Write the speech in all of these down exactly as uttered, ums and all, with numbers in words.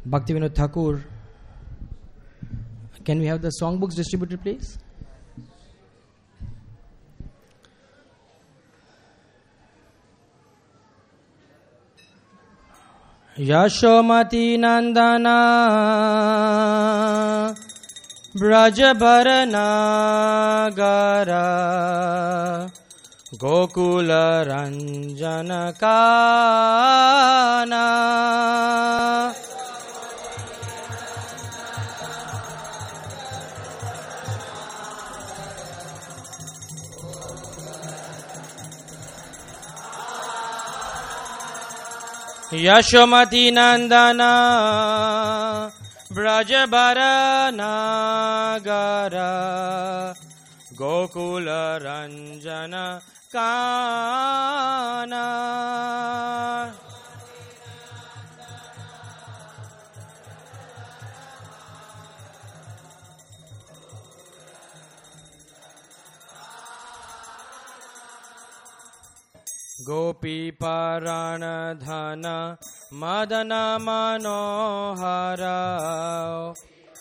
Bhaktivinoda Thakur. Can we have the songbooks distributed, please? Yashomati Nandana Brajabaranagara Gokula Ranjana Kana Yashomati Nandana Brajabaranagara Gokula Ranjana Kana Gopi Parana Dhana Madana Manohara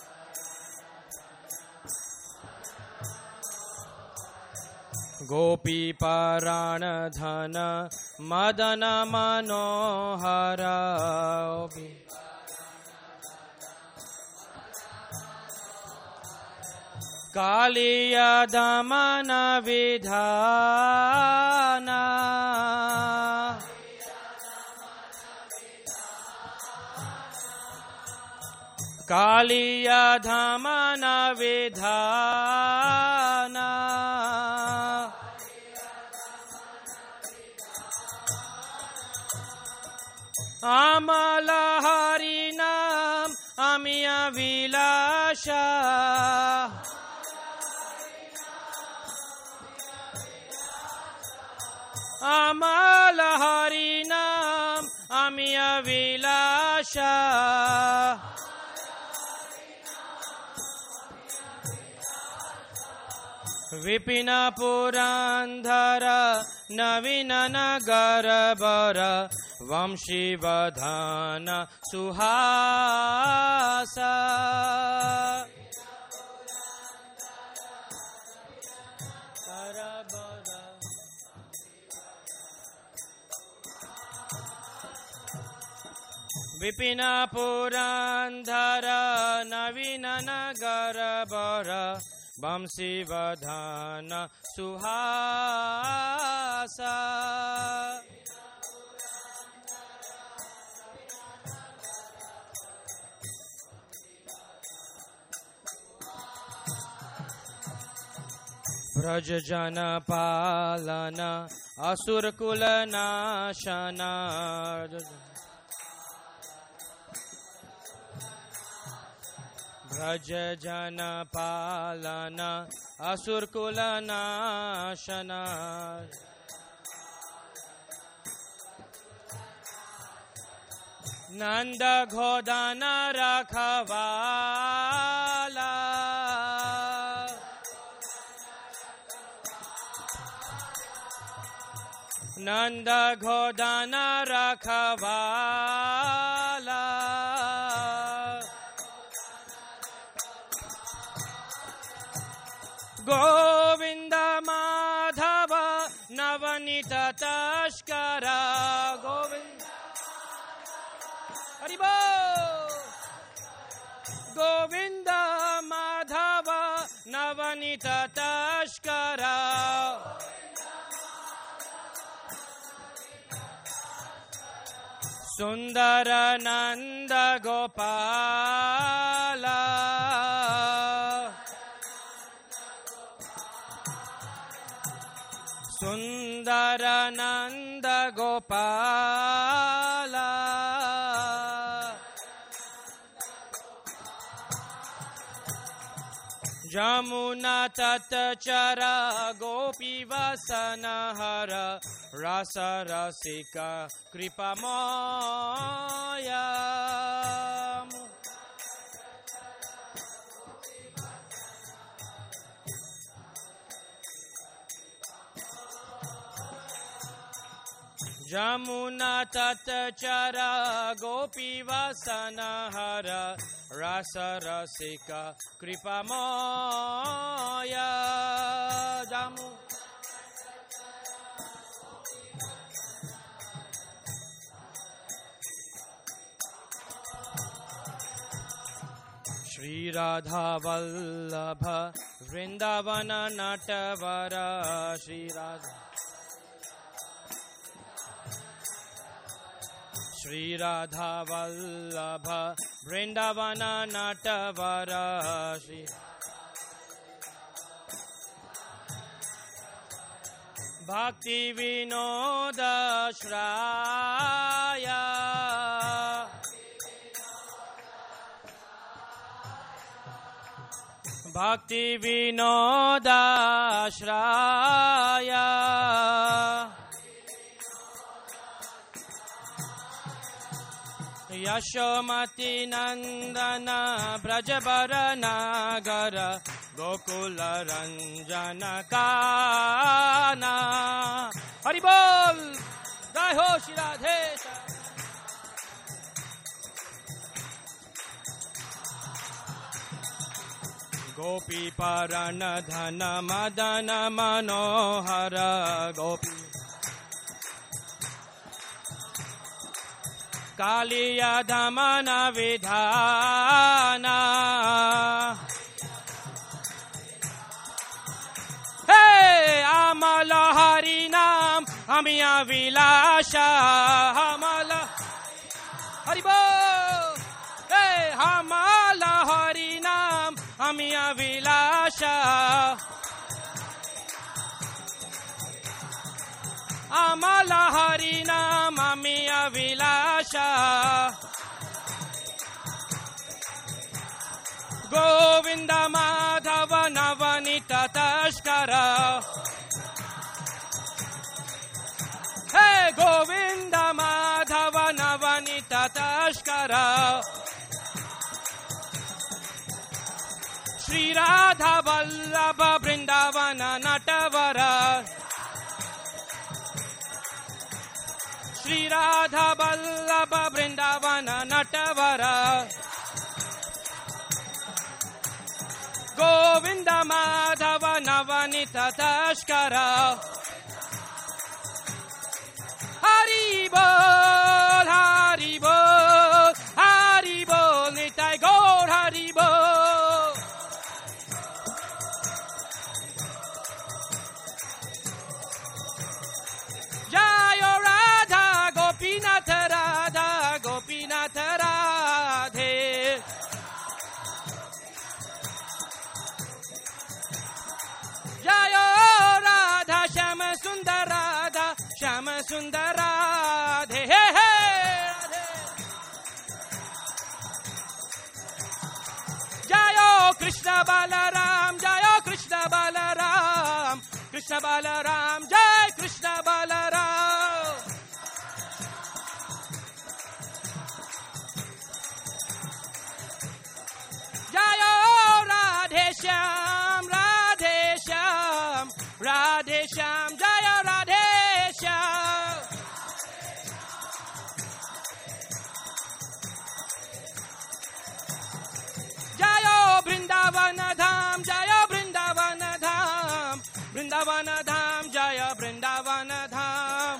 Gopi Parana Dhana Madana Manohara Kaliya Damana Vidhana Kaliya Damana Vidhana Amala Harinam Amiya Vilasha Amala Harinam Amiya Vilasha Vipina Purandhara Navina Nagara Bara Vamshi Vadhana Suhasa Vipina Purandhara Navina Nagara Bara Vamshi Vadhana Suhasa Brajajana Palana Asurkula Nashana Brajajana Palana Asurkula Nashana Nanda Ghodana Rakhavala Nanda Ghodana Rakhavala Govinda Madhava Navanita Tashkara Govinda Haribo Govinda Madhava Navanita Tashkara Sundara Nanda Gopala Sundara Nanda Gopala Jamuna Tatachara Gopi Vasanahara Rasa Rasika Kripamaya Jamuna tatachara gopi vasana hara rasa rasika kripamoya. Jamu Shri Radha Vallabha Vrindavana Natavara. Shri Radha Shri Radha Vallabha Vrindavana Natavara. Shri Bhakti Vinoda Shraya Bhakti Vinoda Shraya Yashomati Nandana Brajabara Nagara Gokula Ranjana Kana. Hari Bol! Jai Ho Shri Radhesha. Gopi Parana Dhana Madana Manohara Gopi Kaliya Dhamana Vidhana. Hey, Amala Harinam Amiya Vilasha Amala Haribo. Hey, Amala Harinam Amiya Vilasha Amala Harinam Amiya Vilasha Govinda Madhava Navanita Tashkara. Hey, Govinda Madhava Navanita Tashkara. Shri Radha Vallabha Vrindavana Natavara. Shri Radha Vallabha Vrindavana Natavara. Govinda Madhava Navanita Tashkara. Hari Bol, Hari Bol, Hari Bol, Nitai Gaur Hari Bol. Jayo Radha Gopinath Radha Gopinath Radhe. Jayo Radha Shama Sundar Radha Shama Sundar Radhe. Hey, hey, Jayo Krishna Balaram Jayo Krishna Balaram Krishna Balaram Jai Krishna Balaram. Jayo Radhe Shyam Radhe Shyam Radhe Shyam Jayo Radhe Shyam. Jayo Vrindavana Dham Jayo Vrindavana Dham Vrindavana Dham Jaya Vrindavana Dham.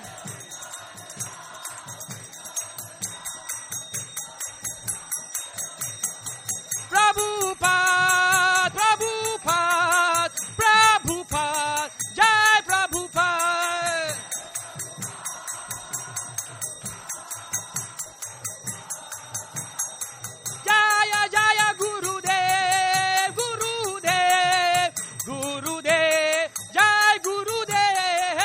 Prabhupada Prabhupada Prabhupada Jai Prabhupada. Jaya Jaya Gurudev Gurudev Gurudev Jai Gurudev.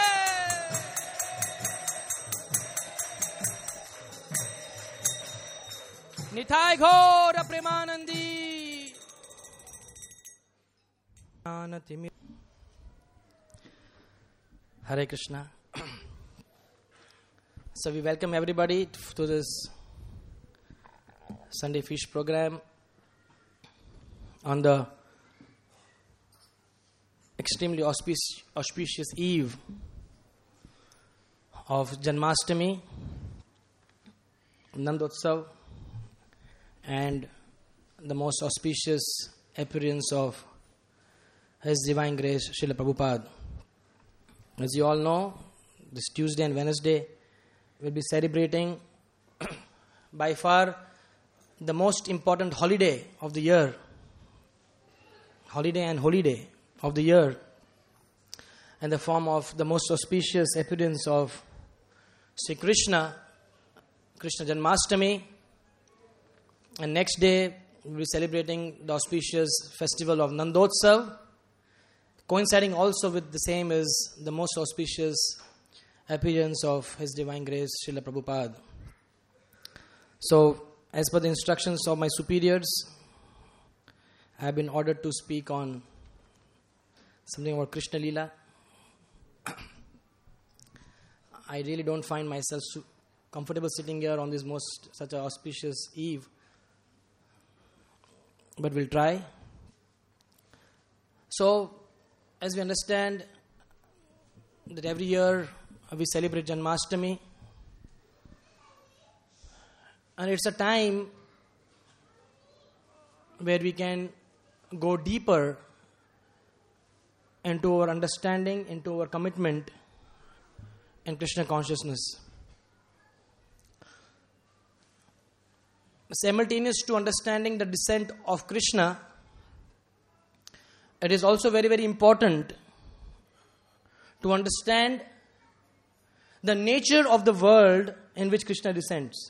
Nitai Gaura Premanandi. Hare Krishna. So we welcome everybody to this Sunday Fish program on the extremely auspicious, auspicious eve of Janmashtami, Nandotsav, and the most auspicious appearance of His Divine Grace Srila Prabhupada. As you all know, this Tuesday and Wednesday we'll be celebrating by far the most important holiday of the year, holiday and holiday of the year, in the form of the most auspicious appearance of Sri Krishna, Krishna Janmashtami, and next day we'll be celebrating the auspicious festival of Nandotsav. Coinciding also with the same is the most auspicious appearance of His Divine Grace Srila Prabhupada. So, as per the instructions of my superiors, I have been ordered to speak on something about Krishna Leela. I really don't find myself comfortable sitting here on this most such an auspicious eve, but we'll try. So, as we understand that every year we celebrate Janmashtami, and it's a time where we can go deeper into our understanding, into our commitment in Krishna consciousness. Simultaneous to understanding the descent of Krishna, it is also very, very important to understand the nature of the world in which Krishna descends.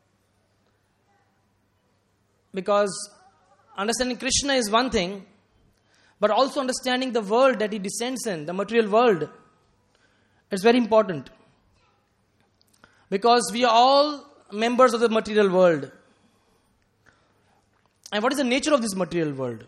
Because understanding Krishna is one thing, but also understanding the world that he descends in, the material world, is very important. Because we are all members of the material world. And what is the nature of this material world?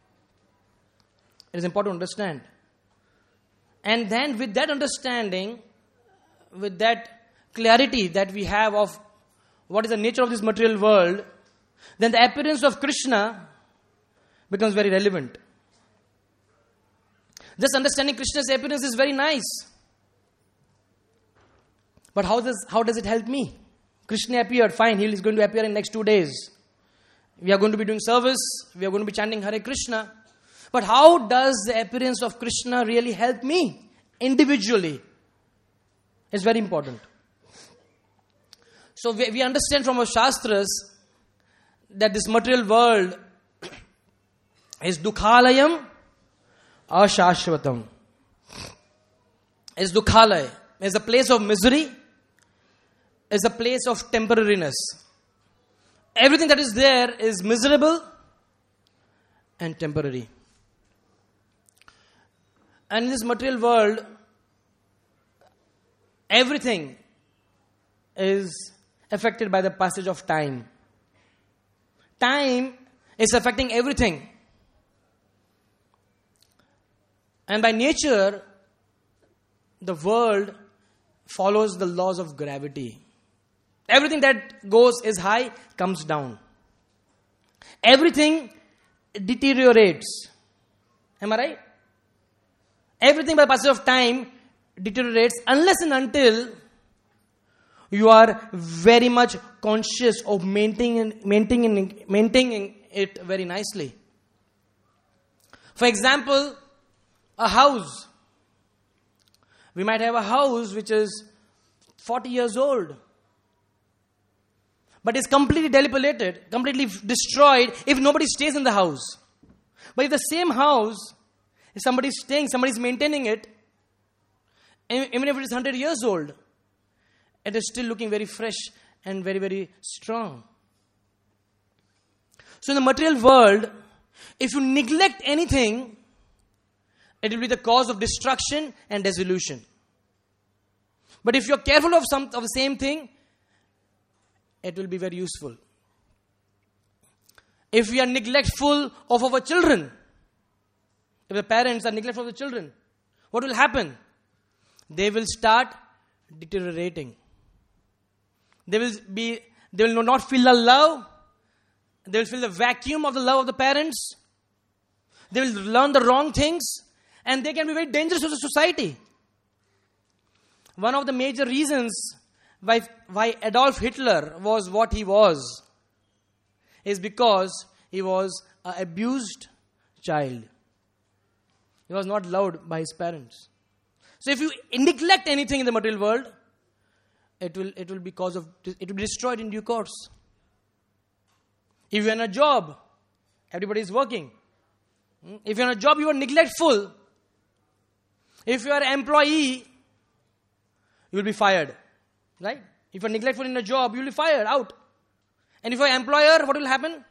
It is important to understand. And then with that understanding, with that clarity that we have of what is the nature of this material world, then the appearance of Krishna becomes very relevant. Just understanding Krishna's appearance is very nice. But how does, how does it help me? Krishna appeared, fine, he is going to appear in next two days. We are going to be doing service, we are going to be chanting Hare Krishna. But how does the appearance of Krishna really help me individually? It's very important. So we, we understand from our Shastras that this material world is Dukhalayam Ashashvatam. Is Dukhalaya, is a place of misery, is a place of temporariness. Everything that is there is miserable and temporary. And in this material world, everything is affected by the passage of time. Time is affecting everything. And by nature, the world follows the laws of gravity. Everything that goes is high, comes down. Everything deteriorates. Am I right? Everything by passage of time deteriorates unless and until you are very much conscious of maintaining, maintaining, maintaining it very nicely. For example, a house. We might have a house which is forty years old, but is completely depopulated, completely destroyed if nobody stays in the house. But if the same house, if somebody is staying, somebody is maintaining it, even if it is one hundred years old, it is still looking very fresh and very, very strong. So in the material world, if you neglect anything, it will be the cause of destruction and dissolution. But if you are careful of some of the same thing, it will be very useful. If we are neglectful of our children, if the parents are neglectful of the children, what will happen? They will start deteriorating. They will be, they will not feel the love. They will feel the vacuum of the love of the parents. They will learn the wrong things, and they can be very dangerous to the society. one of the major reasons why, why Adolf Hitler was what he was is because he was an abused child. He was not loved by his parents. So if you neglect anything in the material world, it will it will be cause of it will be destroyed in due course. If you're in a job, everybody is working. If you're in a job, you are neglectful. If you are an employee, you will be fired. Right? If you're neglectful in a job, you will be fired, out. And if you're an employer, what will happen?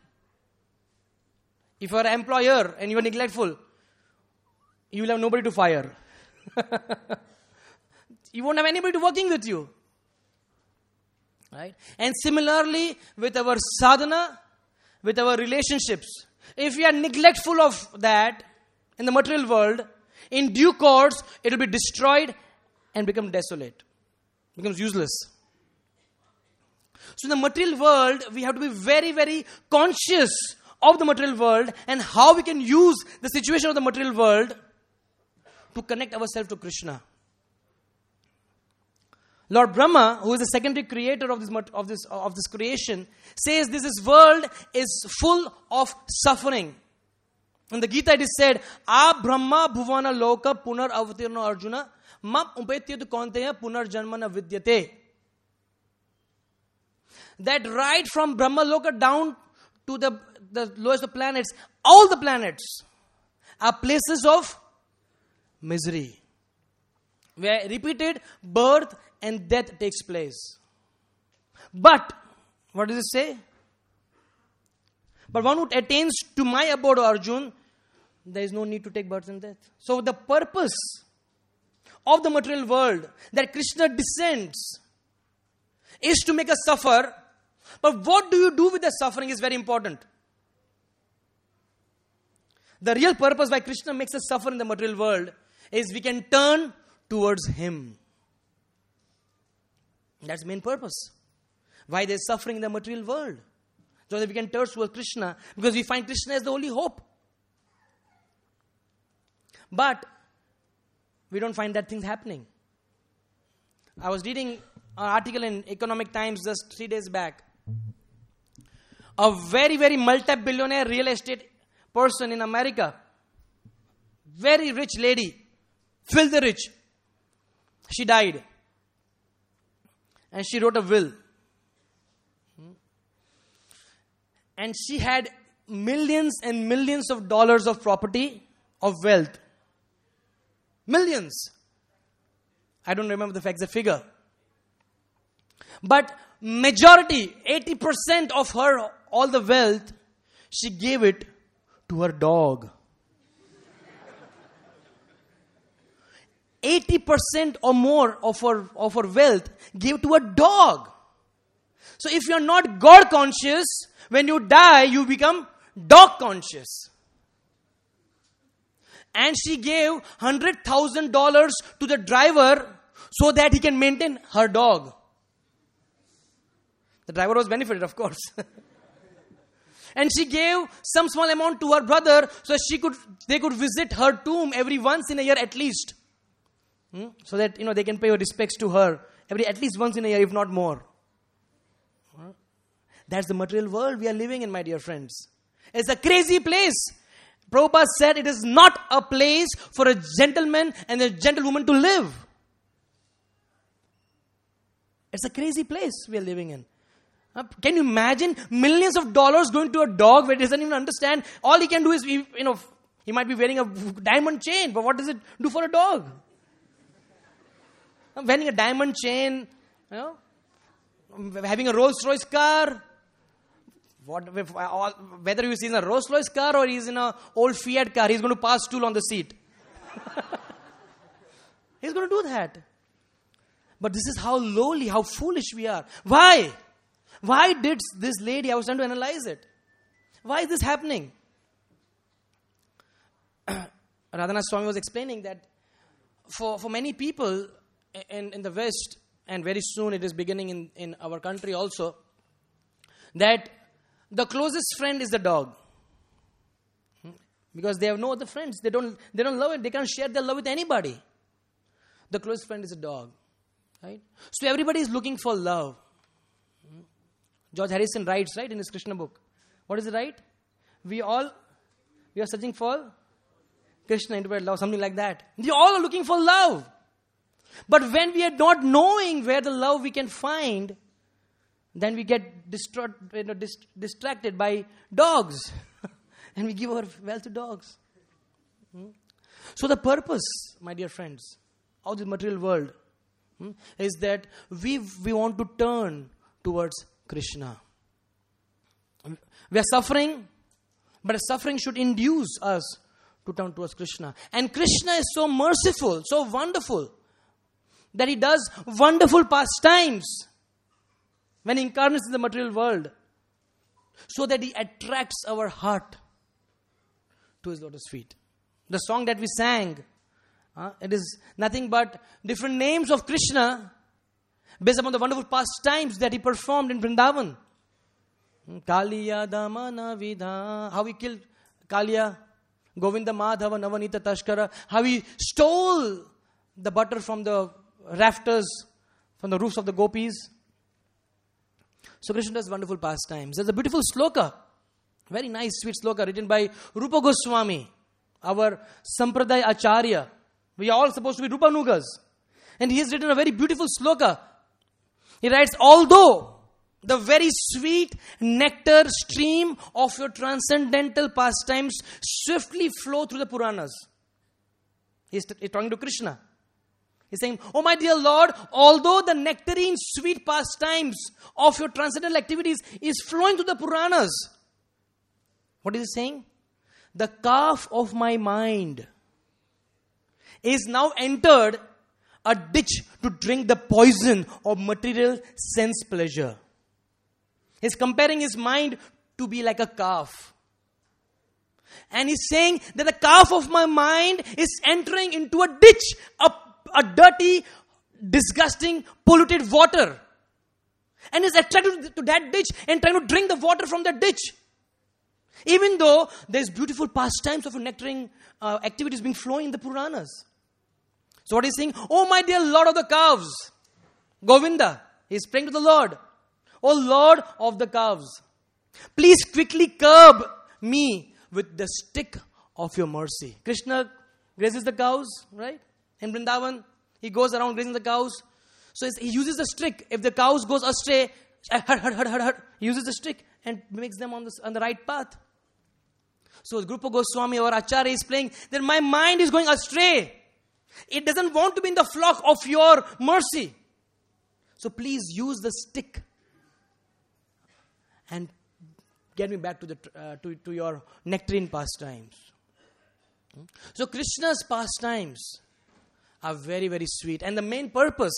If you're an employer and you are neglectful, you will have nobody to fire. You won't have anybody working with you. Right? And similarly, with our sadhana, with our relationships, if we are neglectful of that in the material world, in due course, it will be destroyed and become desolate, becomes useless. So in the material world, we have to be very, very conscious of the material world and how we can use the situation of the material world to connect ourselves to Krishna. Lord Brahma, who is the secondary creator of this of this of this creation, says this, this world is full of suffering. In the Gita it is said, "A Brahma bhuvana loka punar avatirno Arjuna, mam upetyatu kaunteya punar janmana vidyate." That right from Brahma loka down to the, the lowest of planets, all the planets are places of misery, where repeated birth and death takes place. But, what does it say? But one who attains to my abode, O Arjun, there is no need to take birth and death. So the purpose of the material world that Krishna descends is to make us suffer. But what do you do with the suffering is very important. The real purpose why Krishna makes us suffer in the material world is we can turn towards Him. That's the main purpose. Why there is suffering in the material world. So that we can turn towards Krishna, because we find Krishna as the only hope. But we don't find that things happening. I was reading an article in Economic Times just three days back. A very, very multi-billionaire real estate person in America, very rich lady, filthy rich. She died. And she wrote a will. And she had millions and millions of dollars of property, of wealth. Millions. I don't remember the exact figure. But majority, eighty percent of her, all the wealth, she gave it to her dog. eighty percent or more of her, of her wealth gave to a dog. So if you are not God conscious, when you die, you become dog conscious. And she gave one hundred thousand dollars to the driver so that he can maintain her dog. The driver was benefited, of course. And she gave some small amount to her brother so she could they could visit her tomb every once in a year at least. Hmm? So that, you know, they can pay respects to her every at least once in a year, if not more. Huh? That's the material world we are living in, my dear friends. It's a crazy place. Prabhupada said it is not a place for a gentleman and a gentlewoman to live. It's a crazy place we are living in. Uh, can you imagine millions of dollars going to a dog where he doesn't even understand? All he can do is, you know, he might be wearing a diamond chain, but what does it do for a dog? Uh, wearing a diamond chain, you know, having a Rolls Royce car. What, if, uh, whether he's in a Rolls Royce car or he's in a old Fiat car, he's going to pass stool on the seat. He's going to do that. But this is how lowly, how foolish we are. Why? Why did this lady, I was trying to analyze it. Why is this happening? Radhanath Swami was explaining that for, for many people in, in the West, and very soon it is beginning in, in our country also, that the closest friend is the dog. Because they have no other friends. They don't, they don't love it. They can't share their love with anybody. The closest friend is a dog. Right? So everybody is looking for love. George Harrison writes, right, in his Krishna book. What is it, right? We all, we are searching for Krishna, interpreted love, something like that. We all are looking for love. But when we are not knowing where the love we can find, then we get distra- you know, dist- distracted by dogs. And we give our wealth to dogs. Hmm? So the purpose, my dear friends, of the material world hmm, is that we we want to turn towards Krishna. We are suffering, but suffering should induce us to turn towards Krishna. And Krishna is so merciful, so wonderful, that he does wonderful pastimes when he incarnates in the material world, so that he attracts our heart to his lotus feet. The song that we sang, uh, it is nothing but different names of Krishna based upon the wonderful pastimes that he performed in Vrindavan. Kaliya Damana Vidha, how he killed Kaliya, Govinda Madhava Navanita Tashkara, how he stole the butter from the rafters, from the roofs of the gopis. So Krishna does wonderful pastimes. There's a beautiful sloka, very nice sweet sloka written by Rupa Goswami, our Sampradaya Acharya. We are all supposed to be Rupanugas. And he has written a very beautiful sloka. He writes, although the very sweet nectar stream of your transcendental pastimes swiftly flow through the Puranas. He's talking to Krishna. He's saying, oh my dear Lord, although the nectarine sweet pastimes of your transcendental activities is flowing through the Puranas. What is he saying? The calf of my mind is now entered a ditch to drink the poison of material sense pleasure. He's comparing his mind to be like a calf. And he's saying that the calf of my mind is entering into a ditch, a, a dirty, disgusting, polluted water. And is attracted to that ditch and trying to drink the water from that ditch. Even though there's beautiful pastimes of nectaring uh, activities being flowing in the Puranas. So what he's saying, oh my dear Lord of the calves, Govinda, he's praying to the Lord. Oh Lord of the calves, please quickly curb me with the stick of your mercy. Krishna grazes the cows, right? In Vrindavan, he goes around grazing the cows. So he uses the stick. If the cows goes astray, hurt, hurt, hurt, hurt, hurt, he uses the stick and makes them on the, on the right path. So Rupa Goswami, our Acharya, is playing that my mind is going astray. It doesn't want to be in the flock of your mercy. So please use the stick and get me back to the uh, to, to your nectarine pastimes. So Krishna's pastimes are very, very sweet. And the main purpose,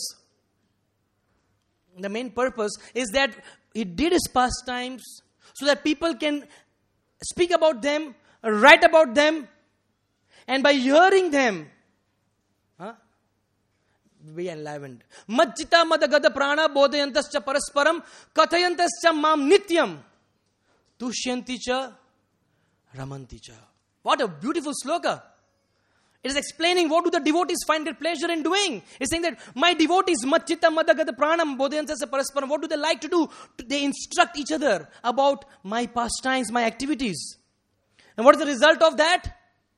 the main purpose is that he did his pastimes so that people can speak about them, write about them, and by hearing them, huh, be enlivened. Majjita madagada prana bodhayantascha parasparam kathayantascha mam nityam tushyanti cha ramanti cha. What a beautiful sloka. It is explaining what do the devotees find their pleasure in doing. It's saying that my devotees, Majjita madagada pranam bodhayantascha parasparam, what do they like to do? They instruct each other about my pastimes, my activities. And what is the result of that?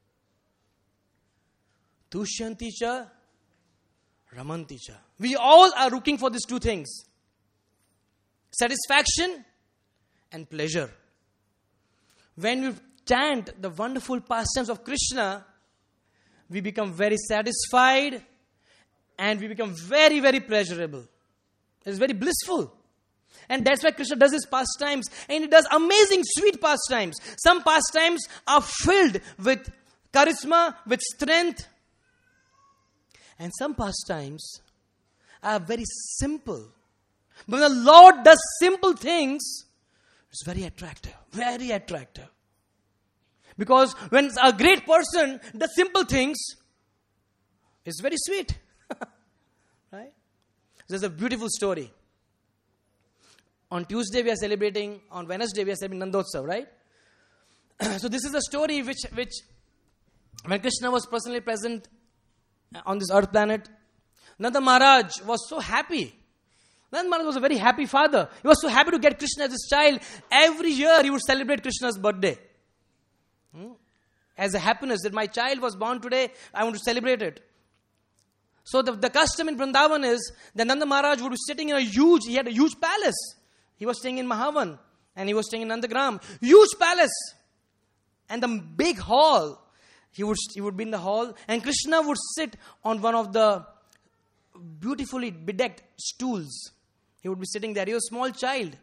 Tushyanti cha ramanti cha. We all are looking for these two things. Satisfaction and pleasure. When we chant the wonderful pastimes of Krishna, we become very satisfied and we become very, very pleasurable. It's very blissful. And that's why Krishna does his pastimes. And he does amazing sweet pastimes. Some pastimes are filled with charisma, with strength. And some pastimes are very simple. But when the Lord does simple things, it's very attractive. Very attractive. Because when a great person does simple things, it's very sweet. Right? There's a beautiful story. On Tuesday we are celebrating, on Wednesday we are celebrating Nandotsav, right? So this is a story which, which when Krishna was personally present on this earth planet, Nanda Maharaj was so happy. Nanda Maharaj was a very happy father. He was so happy to get Krishna as his child. Every year he would celebrate Krishna's birthday. Hmm? As a happiness that my child was born today, I want to celebrate it. So the, the custom in Vrindavan is that Nanda Maharaj would be sitting in a huge, he had a huge palace. He was staying in Mahavan and he was staying in Nandagram. Huge palace. And the big hall. He would, he would be in the hall and Krishna would sit on one of the beautifully bedecked stools. He would be sitting there. He was a small child.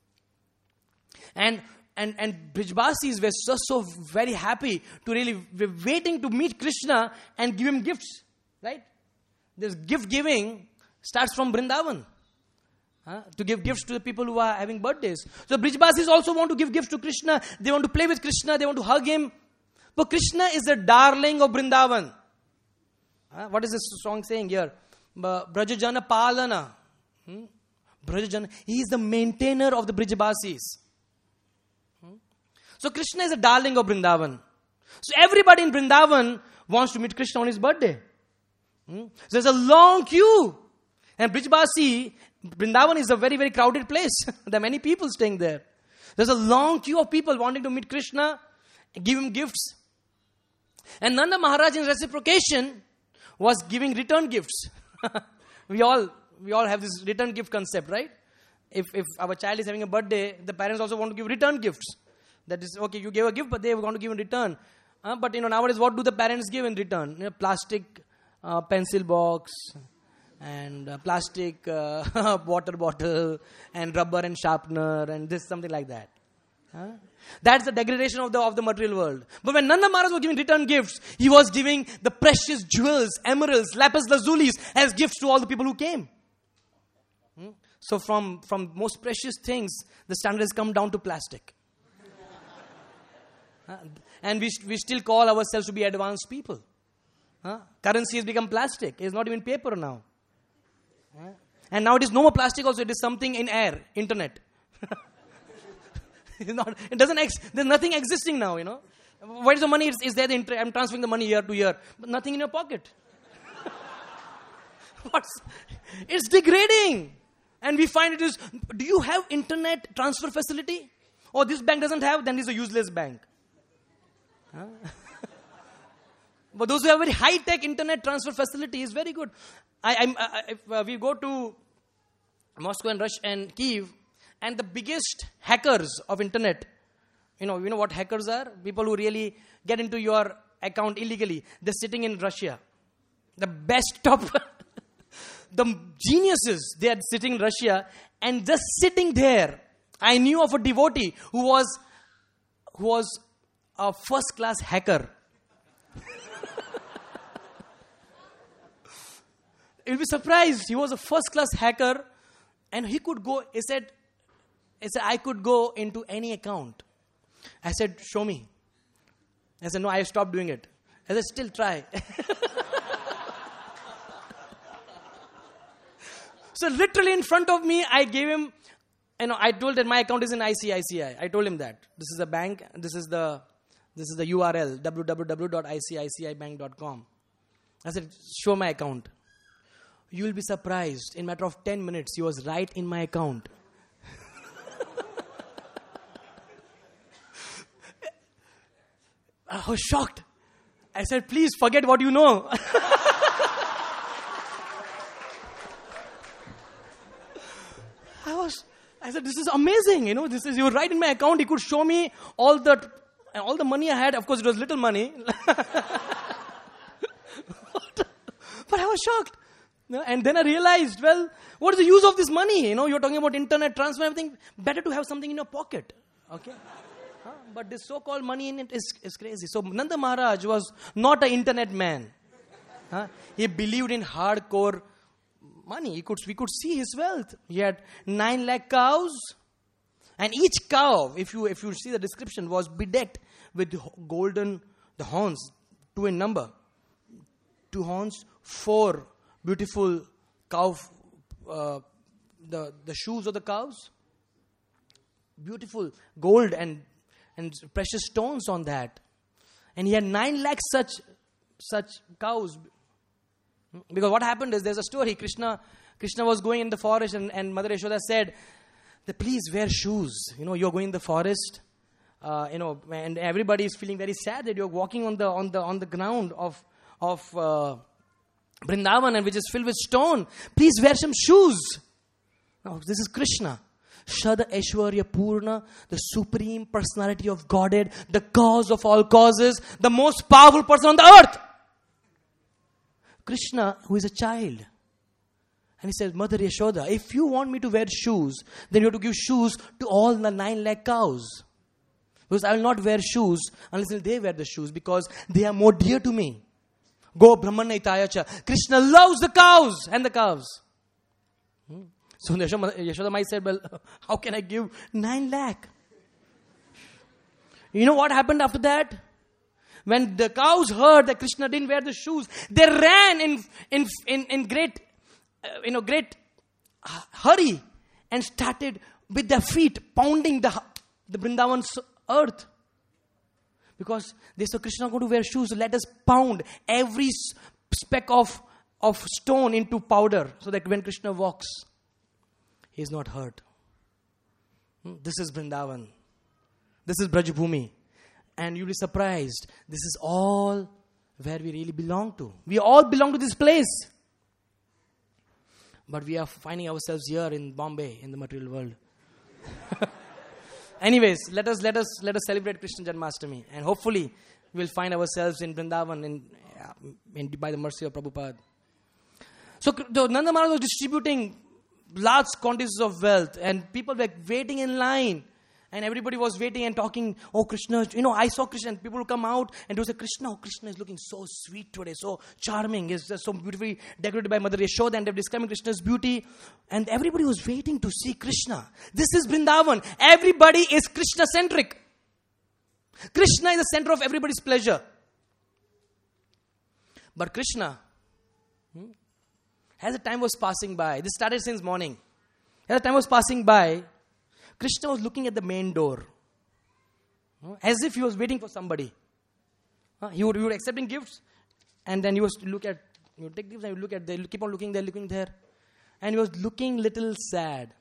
And and and Brijbasis were so, so very happy to really, were waiting to meet Krishna and give him gifts. Right? This gift giving starts from Vrindavan. Huh? To give gifts to the people who are having birthdays. So Brijbasis also want to give gifts to Krishna. They want to play with Krishna. They want to hug him. But Krishna is the darling of Vrindavan. Huh? What is this song saying here? Brajajana Palana. Hmm? Brajajana. He is the maintainer of the Brijbasis. Hmm? So Krishna is the darling of Vrindavan. So everybody in Vrindavan wants to meet Krishna on his birthday. Hmm? So there's a long queue. And Brijbasi, Vrindavan is a very, very crowded place. There are many people staying there. There's a long queue of people wanting to meet Krishna, give him gifts. And Nanda Maharaj in reciprocation was giving return gifts. we all we all have this return gift concept, right? If if our child is having a birthday, the parents also want to give return gifts. That is, okay, you gave a gift, but they want to give in return. Uh, but you know, nowadays, what do the parents give in return? You know, plastic uh, pencil box, and uh, plastic uh, water bottle, and rubber and sharpener, and this, something like that. Huh? That's the degradation of the of the material world. But when Nanda Maharaj was giving return gifts, he was giving the precious jewels, emeralds, lapis lazulis as gifts to all the people who came. Hmm? So from, from most precious things, the standard has come down to plastic. uh, and we, we still call ourselves to be advanced people. Huh? Currency has become plastic. It's not even paper now. Huh? And now it is no more plastic also. It is something in air, internet. It's not, it doesn't ex- there's nothing existing now, you know. Where is the money? Is, is there the inter- I'm transferring the money year to year. But nothing in your pocket. What's, it's degrading. And we find it is, do you have internet transfer facility? Oh, this bank doesn't have, then it's a useless bank. Huh? But those who have very high-tech internet transfer facility is very good. I, I'm, I, if uh, we go to Moscow and Russia and Kyiv, and the biggest hackers of internet, you know, you know what hackers are? People who really get into your account illegally. They're sitting in Russia. The best top, the geniuses, they are sitting in Russia, and just sitting there. I knew of a devotee who was, who was a first-class hacker. You'll be surprised. He was a first-class hacker, and he could go. He said. He said, I could go into any account. I said, show me. I said, no, I stopped doing it. I said, still try. So literally in front of me, I gave him, you know, I told that my account is in I C I C I. I told him that. This is a bank. This is the, this is the U R L, w w w dot i c i c i bank dot com. I said, show my account. You will be surprised. In a matter of ten minutes, he was right in my account. I was shocked. I said, please forget what you know. I was, I said, this is amazing. You know, this is, you were right in my account. He could show me all the, all the money I had. Of course, it was little money. But I was shocked. And then I realized, well, what is the use of this money? You know, you're talking about internet transfer and everything. Better to have something in your pocket. Okay? Huh? But this so-called money in it is, is crazy. So Nanda Maharaj was not an internet man. Huh? He believed in hardcore money. He could, we could see his wealth. He had nine lakh cows. And each cow, if you if you see the description, was bedecked with golden, the horns, two in number. Two horns, four beautiful cow, uh, the, the shoes of the cows. Beautiful gold and and precious stones on that. And he had nine lakh such such cows. Because what happened is, there's a story. Krishna Krishna was going in the forest, and, and Mother Yashoda said, that please wear shoes. You know, you're going in the forest, uh, you know, and everybody is feeling very sad that you're walking on the on the on the ground of of uh, Vrindavan, and which is filled with stone. Please wear some shoes. Now, this is Krishna. Shada Aishwarya Purna, the supreme personality of Godhead, the cause of all causes, the most powerful person on the earth. Krishna, who is a child. And he says, Mother Yashoda, if you want me to wear shoes, then you have to give shoes to all the nine lakh cows. Because I will not wear shoes unless they wear the shoes, because they are more dear to me. Go Brahmana Itayacha. Krishna loves the cows and the calves. Hmm? So Yashoda, Yashoda might say, well, how can I give nine lakh? You know what happened after that? When the cows heard that Krishna didn't wear the shoes, they ran in in in, in great, uh, you know, great hurry and started with their feet pounding the the Vrindavan's earth. Because they saw Krishna going to wear shoes, so let us pound every speck of, of stone into powder, so that when Krishna walks, he is not hurt. Hmm? This is Vrindavan. This is Brajabhumi. And you'll be surprised. This is all where we really belong to. We all belong to this place. But we are finding ourselves here in Bombay, in the material world. Anyways, let us let us let us celebrate Krishna Janmashtami, and hopefully we'll find ourselves in Vrindavan in, in by the mercy of Prabhupada. So the Nanda Maharaj was distributing large quantities of wealth, and people were waiting in line, and everybody was waiting and talking. Oh, Krishna, you know, I saw Krishna. And people would come out and they would say, Krishna, oh, Krishna is looking so sweet today, so charming. He's just so beautifully decorated by Mother Yashoda, and they're describing Krishna's beauty. And everybody was waiting to see Krishna. This is Vrindavan. Everybody is Krishna-centric. Krishna is the center of everybody's pleasure. But Krishna, hmm, as the time was passing by, this started since morning. As the time was passing by, Krishna was looking at the main door, as if he was waiting for somebody. He would, he would accepting gifts, and then he was to look at, he would take gifts and he would look at, they keep on looking there, looking there, and he was looking little sad.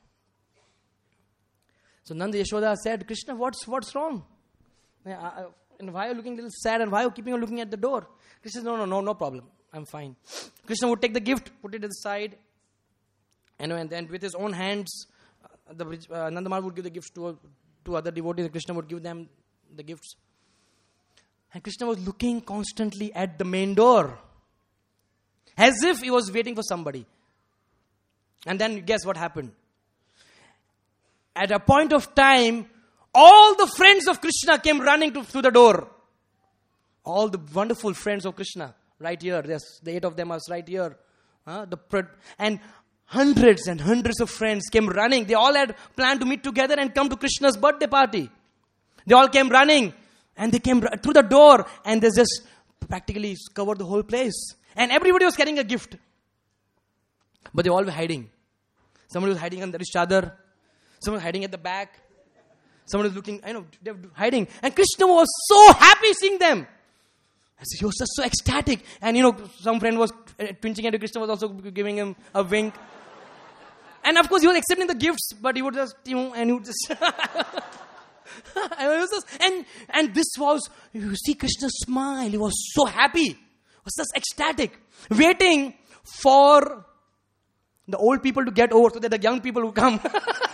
So Nanda Yashoda said, Krishna, what's what's wrong? And why are you looking a little sad, and why are you keeping on looking at the door? Krishna said, no, no, no, no problem. I'm fine. Krishna would take the gift, put it aside, and then with his own hands, the uh, Nanda Maharaj would give the gifts to, to other devotees. Krishna would give them the gifts. And Krishna was looking constantly at the main door, as if he was waiting for somebody. And then guess what happened? At a point of time, all the friends of Krishna came running to, through the door. All the wonderful friends of Krishna, right here. There's the eight of them are right here. Uh, the and hundreds and hundreds of friends came running. They all had planned to meet together and come to Krishna's birthday party. They all came running, and they came through the door, and they just practically covered the whole place. And everybody was carrying a gift. But they all were hiding. Somebody was hiding under his chadar. Someone was hiding at the back. Someone was looking, you know, they were hiding. And Krishna was so happy seeing them. He was just so ecstatic. And, you know, some friend was twinching at Krishna, was also giving him a wink. And of course, he was accepting the gifts, but he would just, you know, and he would just... and, was just and, and this was, you see Krishna smile. He was so happy. He was just ecstatic. Waiting for the old people to get over so that the young people will come.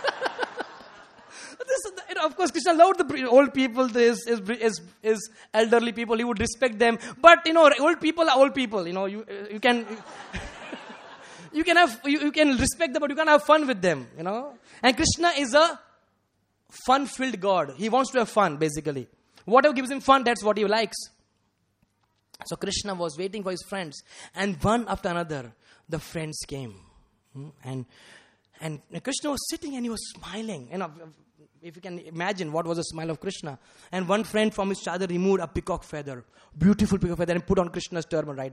This, you know, of course, Krishna loved the old people, his, his, his, his elderly people. He would respect them. But, you know, old people are old people. You know, you, you can... You can have, you, you can respect them, but you can't have fun with them, you know. And Krishna is a fun-filled God. He wants to have fun, basically. Whatever gives him fun, that's what he likes. So Krishna was waiting for his friends, and one after another, the friends came, and and Krishna was sitting and he was smiling. You know, if you can imagine what was the smile of Krishna. And one friend from his chadar removed a peacock feather, beautiful peacock feather, and put on Krishna's turban right there.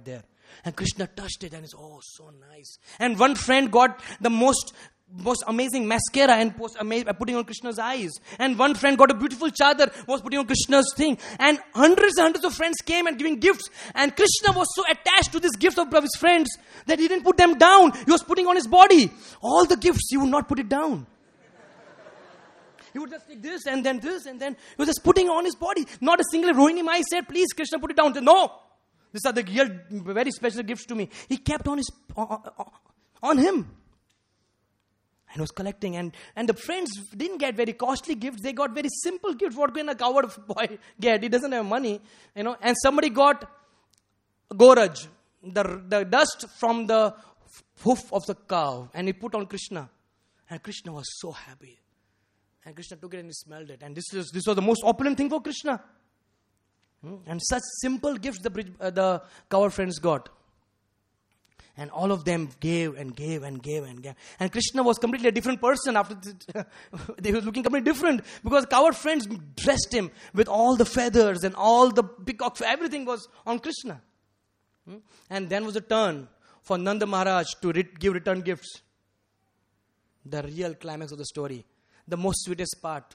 And Krishna touched it and it's, oh, so nice. And one friend got the most most amazing mascara and was ama- putting on Krishna's eyes. And one friend got a beautiful chadar, was putting on Krishna's thing. And hundreds and hundreds of friends came and giving gifts. And Krishna was so attached to this gift of his friends that he didn't put them down. He was putting on his body. All the gifts, he would not put it down. He would just take this and then this and then he was just putting on his body. Not a single Rohini Mai said, please Krishna put it down. He said, no. These are the real, very special gifts to me. He kept on his on, on him. And was collecting. And, and the friends didn't get very costly gifts. They got very simple gifts. What can a coward boy get? He doesn't have money. You know. And somebody got goraj, the, the dust from the hoof of the cow. And he put on Krishna. And Krishna was so happy. And Krishna took it and he smelled it. And this was, this was the most opulent thing for Krishna. Hmm? And such simple gifts the, bridge, uh, the coward friends got. And all of them gave and gave and gave and gave. And Krishna was completely a different person after the, they were looking completely different. Because coward friends dressed him with all the feathers and all the peacock. Everything was on Krishna. Hmm? And then was a turn for Nanda Maharaj to re- give return gifts. The real climax of the story. The most sweetest part.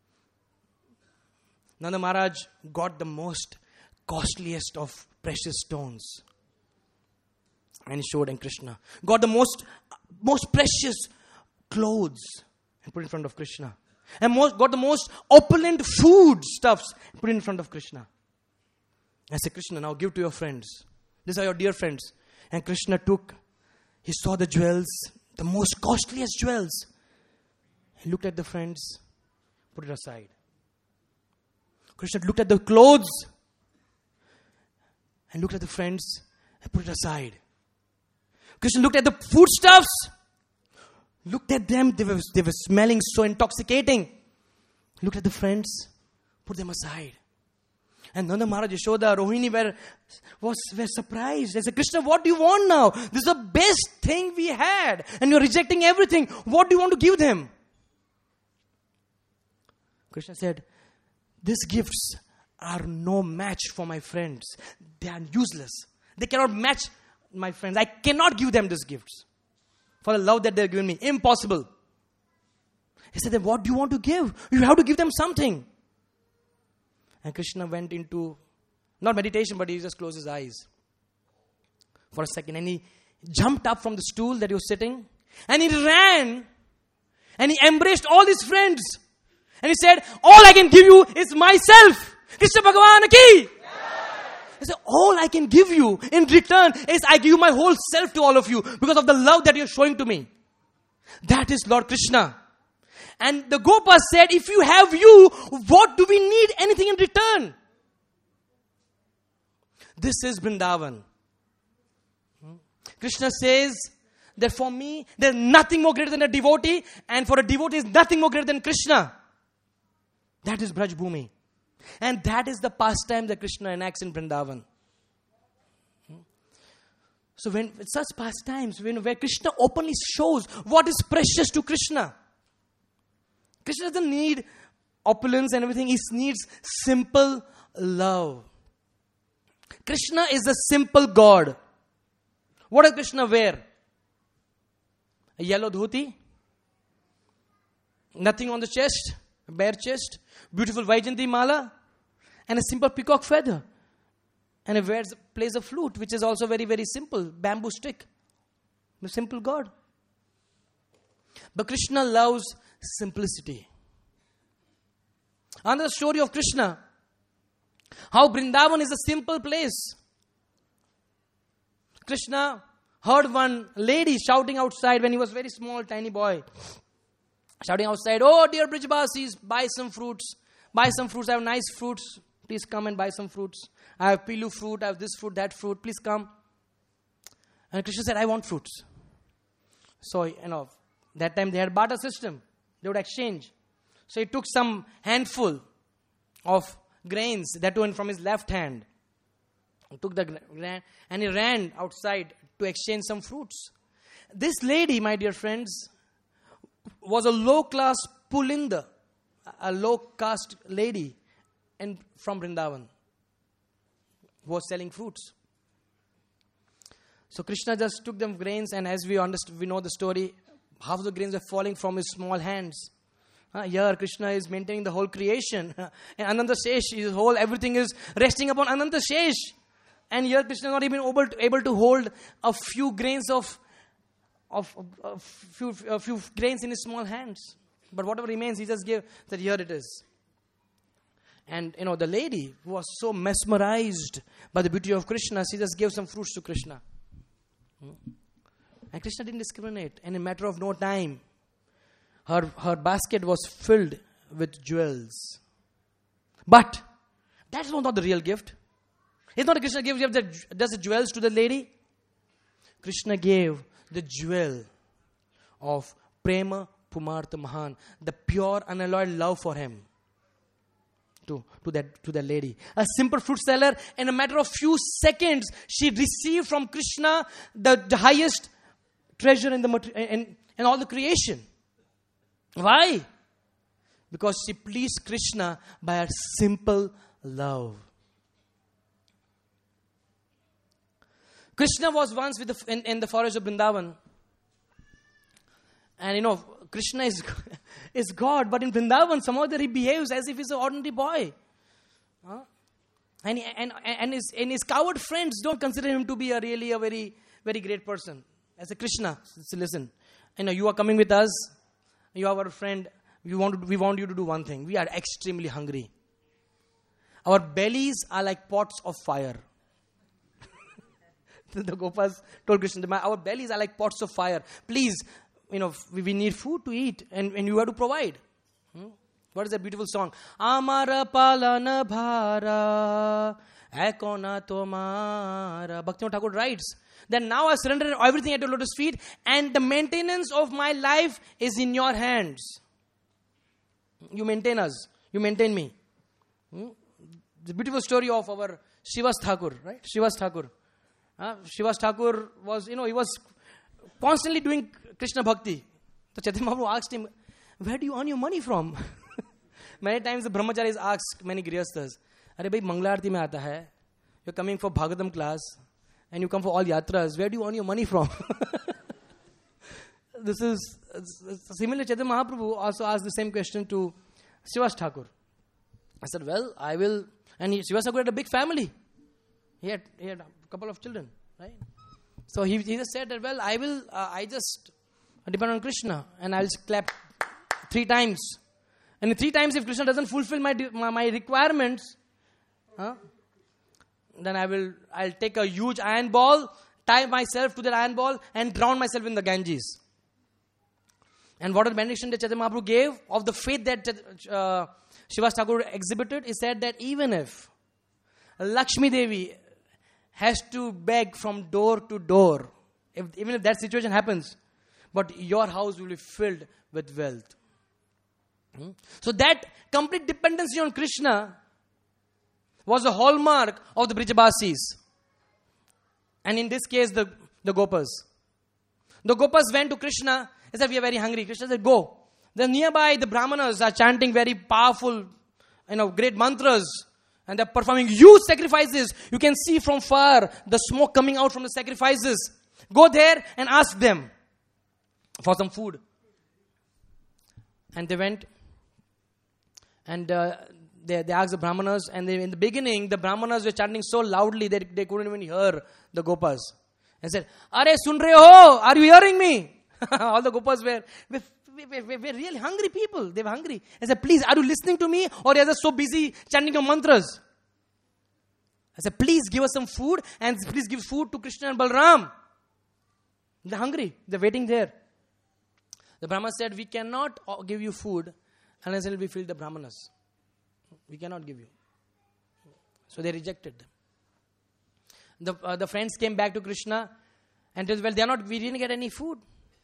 Nanda Maharaj got the most costliest of precious stones. And he showed in Krishna. Got the most, most precious clothes and put in front of Krishna. And most, got the most opulent food stuffs and put in front of Krishna. I said, Krishna, now give to your friends. These are your dear friends. And Krishna took, he saw the jewels, the most costliest jewels. He looked at the friends, put it aside. Krishna looked at the clothes and looked at the friends and put it aside. Krishna looked at the foodstuffs, looked at them, they were, they were smelling so intoxicating. Looked at the friends, put them aside. And Nanda Maharaj, Yashoda, Rohini were, was, were surprised. They said, Krishna, what do you want now? This is the best thing we had. And you're rejecting everything. What do you want to give them? Krishna said, these gifts are no match for my friends. They are useless. They cannot match my friends. I cannot give them these gifts for the love that they're giving me. Impossible. He said, then what do you want to give? You have to give them something. And Krishna went into, not meditation, but he just closed his eyes for a second. And he jumped up from the stool that he was sitting. And he ran. And he embraced all his friends. And he said, all I can give you is myself. Krishna Bhagavan ki. He said, all I can give you in return is I give you my whole self to all of you because of the love that you're showing to me. That is Lord Krishna. And the Gopas said, if you have you, what do we need anything in return? This is Vrindavan. Krishna says that for me, there's nothing more greater than a devotee, and for a devotee is nothing more greater than Krishna. That is Braj Bhumi. And that is the pastime that Krishna enacts in Vrindavan. So when such pastimes, when, where Krishna openly shows what is precious to Krishna. Krishna doesn't need opulence and everything. He needs simple love. Krishna is a simple God. What does Krishna wear? A yellow dhoti? Nothing on the chest? A bare chest? Beautiful Vaijanti mala? And a simple peacock feather. And he wears, plays a flute, which is also very, very simple. Bamboo stick. The simple God. But Krishna loves simplicity. Another story of Krishna. How Vrindavan is a simple place. Krishna heard one lady shouting outside when he was a very small, tiny boy. Shouting outside, oh dear Brijbasis, buy some fruits. Buy some fruits. I have nice fruits. Please come and buy some fruits. I have pilu fruit. I have this fruit, that fruit. Please come. And Krishna said, I want fruits. So, you know, that time they had barter system. They would exchange. So he took some handful of grains that went from his left hand. He took the grain and he ran outside to exchange some fruits. This lady, my dear friends, was a low-class Pulinda, a low-caste lady in, from Vrindavan, who was selling fruits. So Krishna just took them grains, and as we understand, we know the story, half of the grains were falling from his small hands. Uh, here Krishna is maintaining the whole creation. And Ananta Shesh, his whole, everything is resting upon Ananta Shesh. And here Krishna is not even able to, able to hold a few grains of, of, of a few, a few grains in his small hands. But whatever remains, he just gave that here it is. And you know, the lady who was so mesmerized by the beauty of Krishna, she just gave some fruits to Krishna. And Krishna didn't discriminate. And in a matter of no time, her, her basket was filled with jewels. But that was not the real gift. It's not a Krishna gives the, does the jewels to the lady. Krishna gave the jewel of Prema Pumartha Mahan, the pure unalloyed love for him. To, to that to that lady. A simple fruit seller, in a matter of few seconds, she received from Krishna the, the highest treasure in, the, in, in all the creation. Why? Because she pleased Krishna by her simple love. Krishna was once with the, in, in the forest of Vrindavan. And you know, Krishna is, is God, but in Vrindavan, somehow he behaves as if he's an ordinary boy. Huh? And, and, and, his, and his coward friends don't consider him to be a really a very, very great person. As a Krishna, so listen, you know, you are coming with us, you are our friend, we want, to, we want you to do one thing. We are extremely hungry. Our bellies are like pots of fire. The Gopas told Krishna, our bellies are like pots of fire. Please, you know, we, we need food to eat, and, and you have to provide. Hmm? What is that beautiful song? Amara palana bhara, ekona tomara. Bhaktivinoda Thakur writes that now I surrender everything at your lotus feet, and the maintenance of my life is in your hands. You maintain us. You maintain me. Hmm? The beautiful story of our Shivas Thakur, right? Shivas Thakur. Uh, Shivas Thakur was, you know, he was constantly doing Krishna Bhakti. So Chaitanya Mahaprabhu asked him, where do you earn your money from? Many times the brahmacharis ask many grihasthas, Are bhai, Mangala Aarti mein aata hai. You're coming for Bhagavatam class and you come for all yatras. Where do you earn your money from? This is similar. Chaitanya Mahaprabhu also asked the same question to Shivas Thakur. I said, well, I will. And he, Shivas Thakur had a big family. He had, he had a couple of children, right? So he, he just said that, well, I will, uh, I just depend on Krishna and I'll just clap three times. And three times if Krishna doesn't fulfill my my, my requirements, huh, then I will, I'll take a huge iron ball, tie myself to that iron ball and drown myself in the Ganges. And what a benediction that Chaitanya Mahaprabhu gave of the faith that uh, Shivas Thakur exhibited, he said that even if Lakshmi Devi has to beg from door to door, if, even if that situation happens, but your house will be filled with wealth. Hmm? So that complete dependency on Krishna was a hallmark of the Brijabasis. And in this case, the, the Gopas. The Gopas went to Krishna and said, we are very hungry. Krishna said, go. Then nearby, the Brahmanas are chanting very powerful, you know, great mantras. And they're performing huge sacrifices. You can see from far the smoke coming out from the sacrifices. Go there and ask them for some food. And they went and uh, they, they asked the Brahmanas. And they, in the beginning, the Brahmanas were chanting so loudly that they couldn't even hear the Gopas. And said, Are sun rahe ho? Are you hearing me? All the Gopas were, were, were, were, were really hungry people. They were hungry. I said, please, are you listening to me? Or are you just so busy chanting your mantras? I said, please give us some food and please give food to Krishna and Balram. They're hungry. They're waiting there. The Brahma said, we cannot give you food unless we fill the Brahmanas. We cannot give you. So they rejected them. The, uh, the friends came back to Krishna and said, well, they are not, we didn't get any food.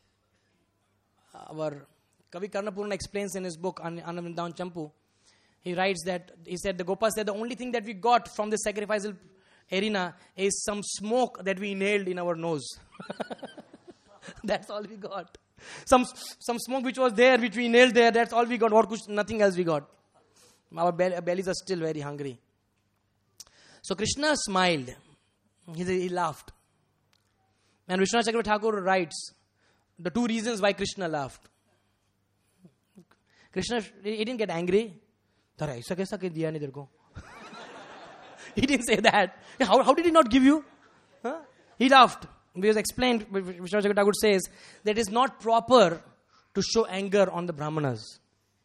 Our Kavi Karnapurna explains in his book, Anand Vrindavan Champu, he writes that, he said, the Gopas said, the only thing that we got from the sacrificial arena is some smoke that we inhaled in our nose. That's all we got. Some some smoke which was there, which we inhaled there, that's all we got. Or nothing else we got. Our bellies are still very hungry. So Krishna smiled. He, he laughed. And Vishwanath Chakravarti Thakur writes the two reasons why Krishna laughed. Krishna, he didn't get angry. Tara, aisa kaisa ke diya nahi terko? He didn't say that. How, how did he not give you? Huh? He laughed. Because explained, Vishwanath Chakravarti Thakur says that it is not proper to show anger on the Brahmanas.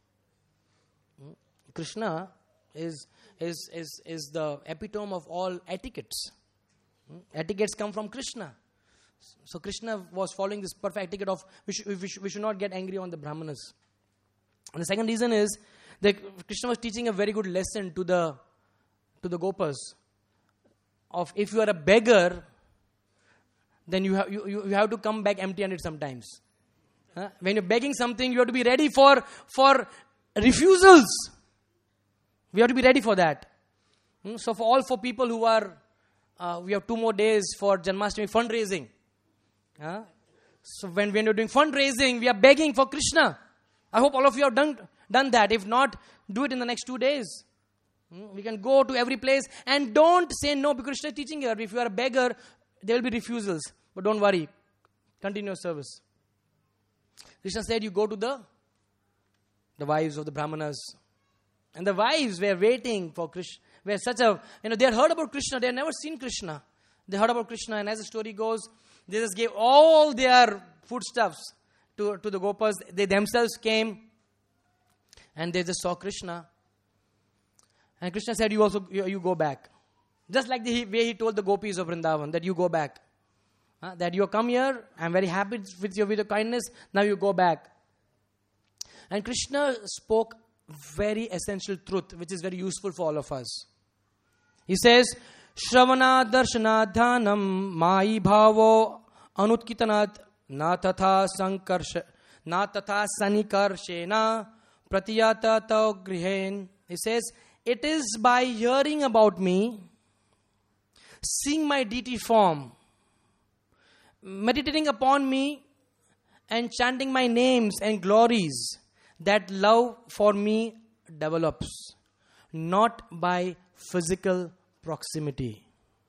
Krishna is, is, is, is the epitome of all etiquettes. Etiquettes come from Krishna. So Krishna was following this perfect etiquette of we should, we, should, we should not get angry on the Brahmanas. And the second reason is that Krishna was teaching a very good lesson to the to the Gopas of if you are a beggar, then you have you, you have to come back empty-handed sometimes. Huh? When you're begging something, you have to be ready for for refusals. We have to be ready for that. Hmm? So for all for people who are, uh, we have two more days for Janmashtami fundraising. Huh? So when, when you're doing fundraising, we are begging for Krishna. I hope all of you have done, done that. If not, do it in the next two days. Hmm? We can go to every place and don't say no because Krishna is teaching here. If you are a beggar, there will be refusals. But don't worry. Continue your service. Krishna said you go to the, the wives of the Brahmanas. And the wives were waiting for Krishna. Were such a, you know, they had heard about Krishna. They had never seen Krishna. They heard about Krishna. And as the story goes, they just gave all their foodstuffs to, to the Gopas. They themselves came and they just saw Krishna. And Krishna said, you also, you, you go back. Just like the way he told the gopis of Vrindavan, that you go back. Uh, that you come here, I'm very happy with your, with your kindness, now you go back. And Krishna spoke very essential truth, which is very useful for all of us. He says, Shravana darshana dhanam mai bhavo anutkitanat na tatha sankarsha na tatha sanikarshena pratiyata tau grihen. He says, it is by hearing about me, seeing my deity form, meditating upon me and chanting my names and glories that love for me develops, not by physical proximity.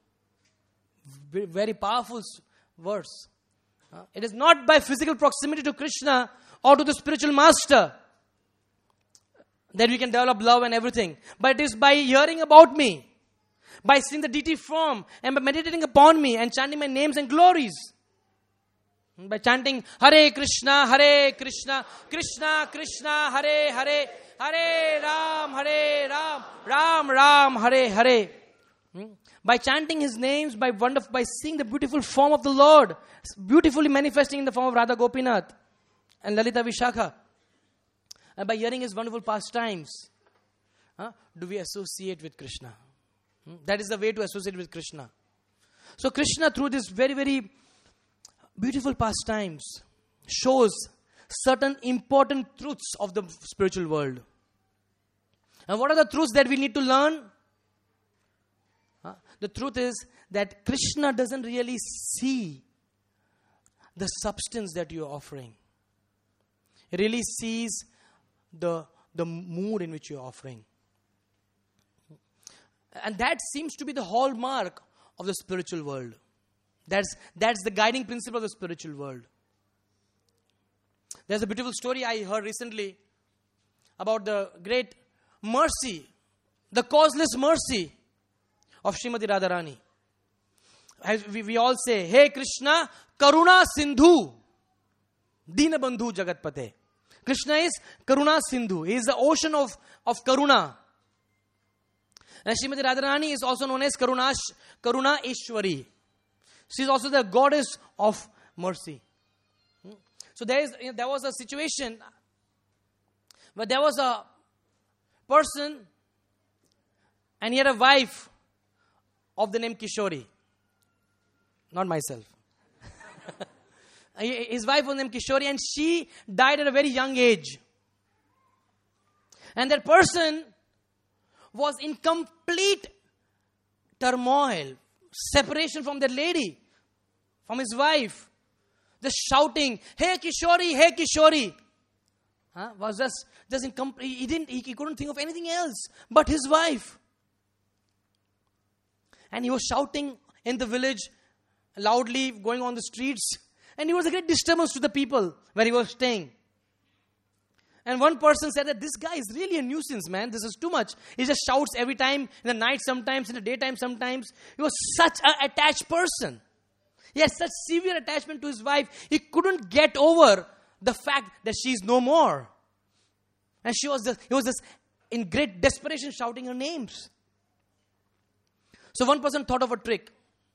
Very powerful verse. Uh, it is not by physical proximity to Krishna or to the spiritual master that we can develop love and everything. But it is by hearing about me, by seeing the deity form, and by meditating upon me and chanting my names and glories. By chanting Hare Krishna, Hare Krishna, Krishna Krishna, Hare Hare, Hare Ram, Hare Ram, Ram Ram, Hare Hare. Hmm? By chanting his names, by wonderful, by seeing the beautiful form of the Lord, beautifully manifesting in the form of Radha Gopinath and Lalita Vishakha, and by hearing his wonderful pastimes, huh, do we associate with Krishna? Hmm? That is the way to associate with Krishna. So Krishna, through this very, very beautiful pastimes, shows certain important truths of the spiritual world. And what are the truths that we need to learn? Huh? The truth is that Krishna doesn't really see the substance that you're offering. He really sees the, the mood in which you're offering. And that seems to be the hallmark of the spiritual world. That's, that's the guiding principle of the spiritual world. There's a beautiful story I heard recently about the great mercy, the causeless mercy of Srimati Radharani. As we, we all say, Hey Krishna, Karuna Sindhu, Dina Bandhu Jagatpate. Krishna is Karuna Sindhu. He is the ocean of, of Karuna. And Srimati Radharani is also known as Karuna, Karuna Ishwari. She is also the goddess of mercy. So there is, you know, there was a situation where there was a person and he had a wife of the name Kishori. Not myself. His wife was named Kishori and she died at a very young age. And that person was in complete turmoil, separation from that lady, from his wife. Just shouting, Hey Kishori, Hey Kishori. Huh? Was just, just in complete, he didn't, he, he couldn't think of anything else but his wife. And he was shouting in the village loudly going on the streets. And he was a great disturbance to the people where he was staying. And one person said that this guy is really a nuisance, man. This is too much. He just shouts every time, in the night sometimes, in the daytime sometimes. He was such an attached person. He had such severe attachment to his wife. He couldn't get over the fact that she is no more. And she was just, he was just in great desperation shouting her names. So one person thought of a trick.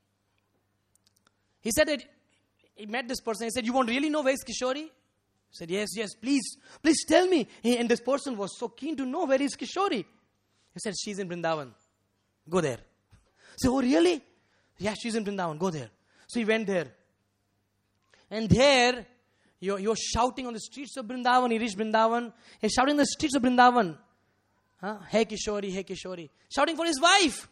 He said that he met this person. He said, you want to really know where is Kishori? He said, yes, yes, please, please tell me. And this person was so keen to know where is Kishori. He said, she's in Vrindavan. Go there. So, oh, really? Yeah, she's in Vrindavan. Go there. So he went there. And there, you're, you're shouting on the streets of Vrindavan. He reached Vrindavan. He's shouting on the streets of Vrindavan. Huh? Hey Kishori, hey Kishori. Shouting for his wife.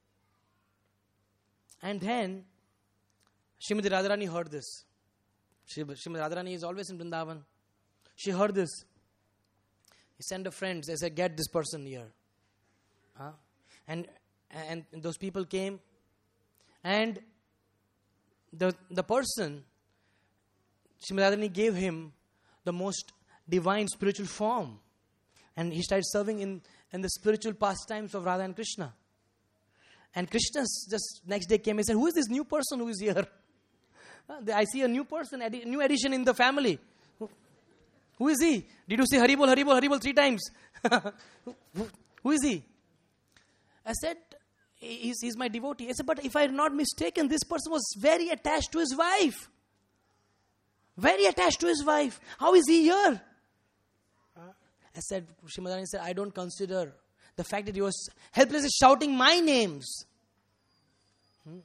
And then, Srimati Radharani heard this. Srimati Radharani is always in Vrindavan. She heard this. He sent her friends. They said, get this person here. Huh? And, and those people came. And the, the person, Srimati Radharani gave him the most divine spiritual form. And he started serving in, in the spiritual pastimes of Radha and Krishna. And Krishna just next day came and said, who is this new person who is here? I see a new person, a new addition in the family. Who is he? Did you say Haribol, Haribol, Haribol three times? who, who is he? I said, he's, he's my devotee. I said, but if I'm not mistaken, this person was very attached to his wife. Very attached to his wife. How is he here? I said, Srimati Radharani said, I don't consider the fact that he was helplessly shouting my names. Hmm?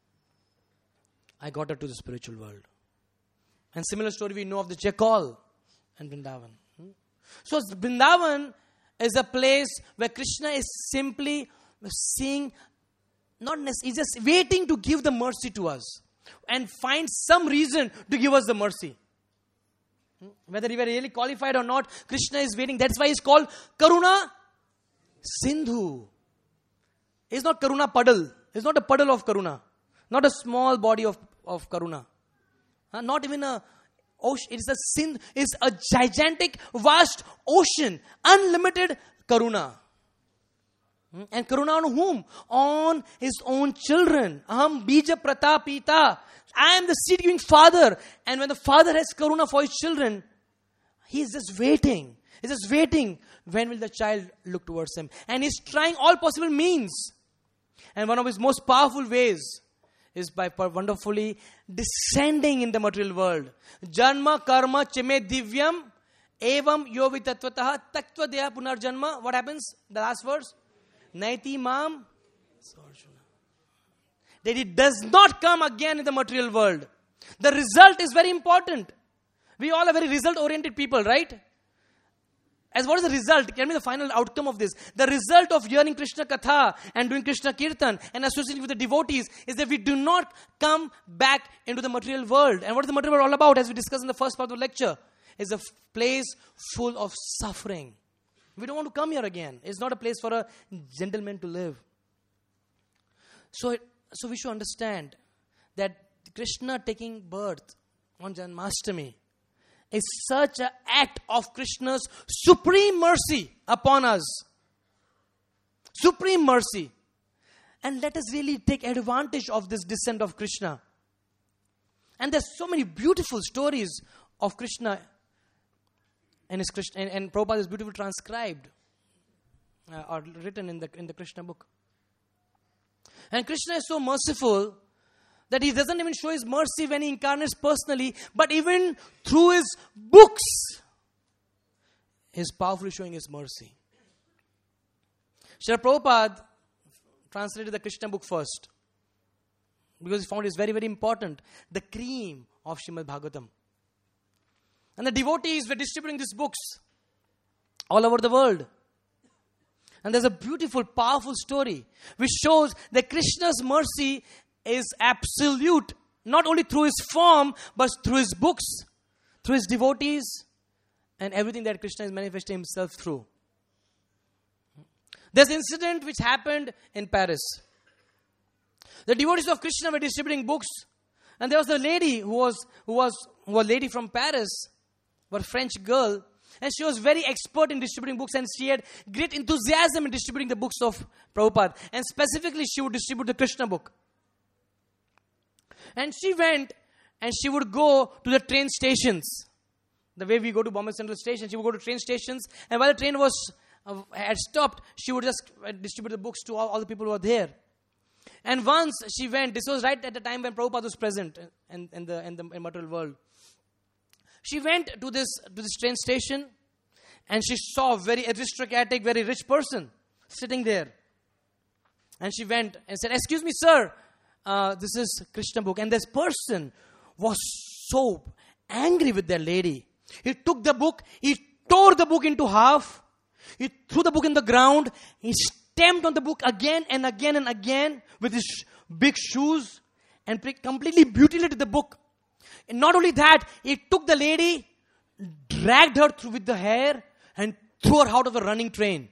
I got her to the spiritual world. And similar story we know of the Chekol and Vrindavan. Hmm? So Vrindavan is a place where Krishna is simply seeing, not necessarily, he's just waiting to give the mercy to us. And find some reason to give us the mercy. Hmm? Whether we were really qualified or not, Krishna is waiting. That's why he's called Karuna Sindhu. It's not Karuna Puddle. It's not a puddle of Karuna. Not a small body of, of Karuna. Uh, not even a ocean. It is a Sindh. It's a gigantic, vast ocean. Unlimited Karuna. Hmm? And Karuna on whom? On his own children. Aham bija pratapita. I am the seed-giving father. And when the father has Karuna for his children, he is just waiting. He's just waiting. When will the child look towards him? And he's trying all possible means. And one of his most powerful ways is by wonderfully descending in the material world. Janma karma chime divyam evam yovi tattvataha tattva deha punarjanma. What happens? The last verse. Naiti mam. That it does not come again in the material world. The result is very important. We all are very result-oriented people, right? As what is the result? Tell me the final outcome of this. The result of hearing Krishna Katha and doing Krishna Kirtan and associating with the devotees is that we do not come back into the material world. And what is the material world all about? As we discussed in the first part of the lecture, is a f- place full of suffering. We don't want to come here again. It's not a place for a gentleman to live. So, it, so we should understand that Krishna taking birth on Janmashtami is such an act of Krishna's supreme mercy upon us. Supreme mercy. And let us really take advantage of this descent of Krishna. And there's so many beautiful stories of Krishna. And, his Krishna, and, and Prabhupada is beautifully transcribed uh, or written in the, in the Krishna book. And Krishna is so merciful that he doesn't even show his mercy when he incarnates personally, but even through his books, he's powerfully showing his mercy. Srila Prabhupada translated the Krishna book first, because he found it very, very important. The cream of Srimad Bhagavatam. And the devotees were distributing these books all over the world. And there's a beautiful, powerful story which shows that Krishna's mercy is absolute, not only through his form, but through his books, through his devotees, and everything that Krishna is manifesting himself through. There's an incident which happened in Paris. The devotees of Krishna were distributing books, And there was a lady who was who was who was a lady from Paris, a French girl, and she was very expert in distributing books, and she had great enthusiasm in distributing the books of Prabhupada. And specifically, she would distribute the Krishna book. And she went and she would go to the train stations. The way we go to Bombay Central Station, she would go to train stations, and while the train was uh, had stopped, she would just uh, distribute the books to all, all the people who were there. And once she went, this was right at the time when Prabhupada was present in, in the in the in material world. She went to this to this train station, and she saw a very aristocratic, very rich person sitting there. And she went and said, "Excuse me, sir, uh, this is Krishna book." And this person was so angry with that lady. He took the book, he tore the book into half, he threw the book in the ground, he stamped on the book again and again and again with his sh- big shoes, and pre- completely mutilated the book. And not only that, he took the lady, dragged her through with the hair, and threw her out of the running train.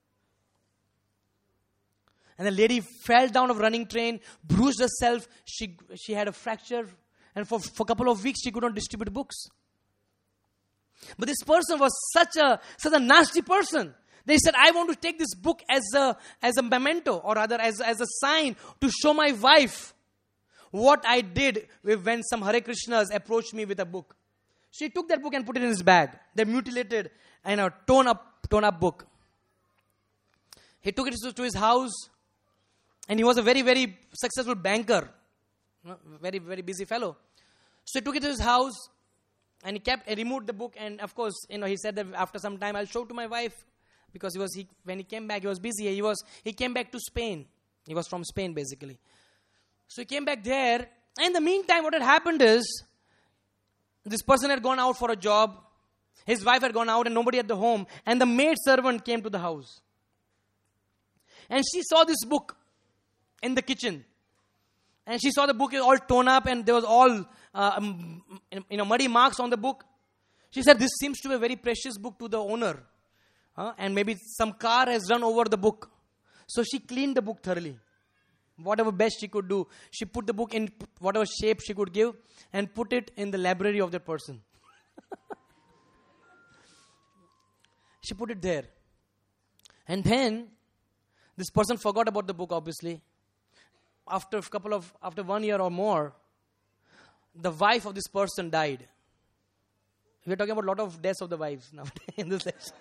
And the lady fell down of running train, bruised herself, she she had a fracture, and for, for a couple of weeks she could not distribute books. But this person was such a such a nasty person. They said, "I want to take this book as a as a memento, or rather as, as a sign to show my wife what I did when some Hare Krishnas approached me with a book." She took that book and put it in his bag. They mutilated and a torn up torn up book. He took it to, to his house, and he was a very very successful banker, very very busy fellow. So he took it to his house. And he kept, he removed the book, and of course, you know, he said that after some time, I'll show to my wife, because he was, he, when he came back, he was busy. He was, he came back to Spain. He was from Spain, basically. So he came back there, and in the meantime, what had happened is, this person had gone out for a job, his wife had gone out, and nobody at the home, and the maid servant came to the house. And she saw this book in the kitchen. And she saw the book is all torn up, and there was all uh, um, you know muddy marks on the book. She said, "This seems to be a very precious book to the owner, uh, and maybe some car has run over the book." So she cleaned the book thoroughly, whatever best she could do. She put the book in whatever shape she could give, and put it in the library of that person. She put it there, and then this person forgot about the book, obviously. After a couple of, after one year or more, the wife of this person died. We are talking about a lot of deaths of the wives now in this session.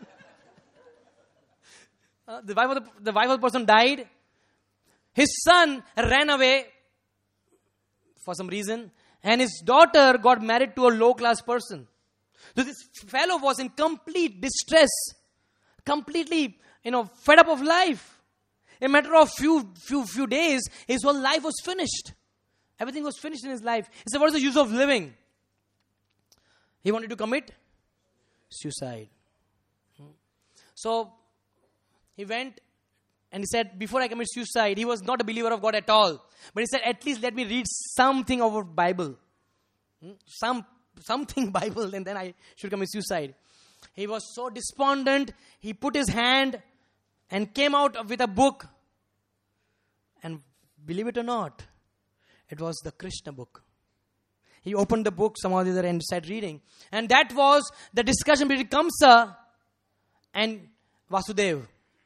uh, the wife of the, the wife of the person died. His son ran away for some reason, and his daughter got married to a low-class person. So this fellow was in complete distress, completely, you know, fed up of life. In a matter of few, few, few days, his whole life was finished. Everything was finished in his life. He said, "What is the use of living?" He wanted to commit suicide. So, he went and he said, "Before I commit suicide," he was not a believer of God at all. But he said, "At least let me read something of the Bible. Some, something Bible, and then I should commit suicide." He was so despondent, he put his hand and came out with a book. And believe it or not, it was the Krishna book. He opened the book somehow or the other and started reading. And that was the discussion between Kamsa and Vasudev.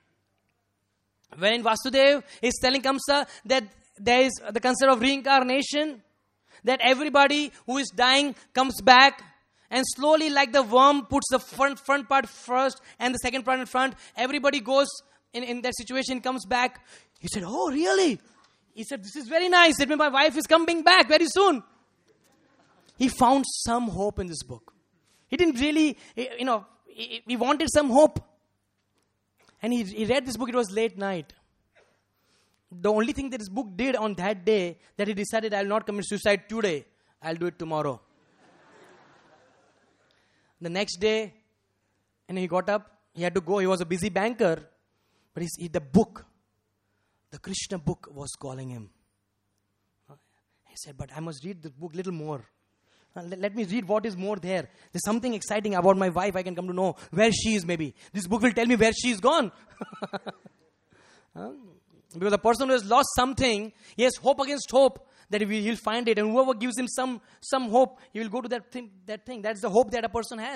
When Vasudev is telling Kamsa that there is the concept of reincarnation, that everybody who is dying comes back, and slowly, like the worm puts the front, front part first and the second part in front, everybody goes in, in that situation, comes back. He said, "Oh, really?" He said, "This is very nice. That means my wife is coming back very soon." He found some hope in this book. He didn't really, you know, he, he wanted some hope. And he, he read this book. It was late night. The only thing that this book did on that day, that he decided, "I will not commit suicide today. I'll do it tomorrow." The next day, and he got up. He had to go. He was a busy banker. But he, he, the book, the Krishna book was calling him. He said, "But I must read the book a little more. Let, let me read what is more there. There's something exciting about my wife. I can come to know where she is maybe. This book will tell me where she is gone." Because the person who has lost something, he has hope against hope that he will, he'll find it. And whoever gives him some, some hope, he will go to that thing, that thing. That's the hope that a person has.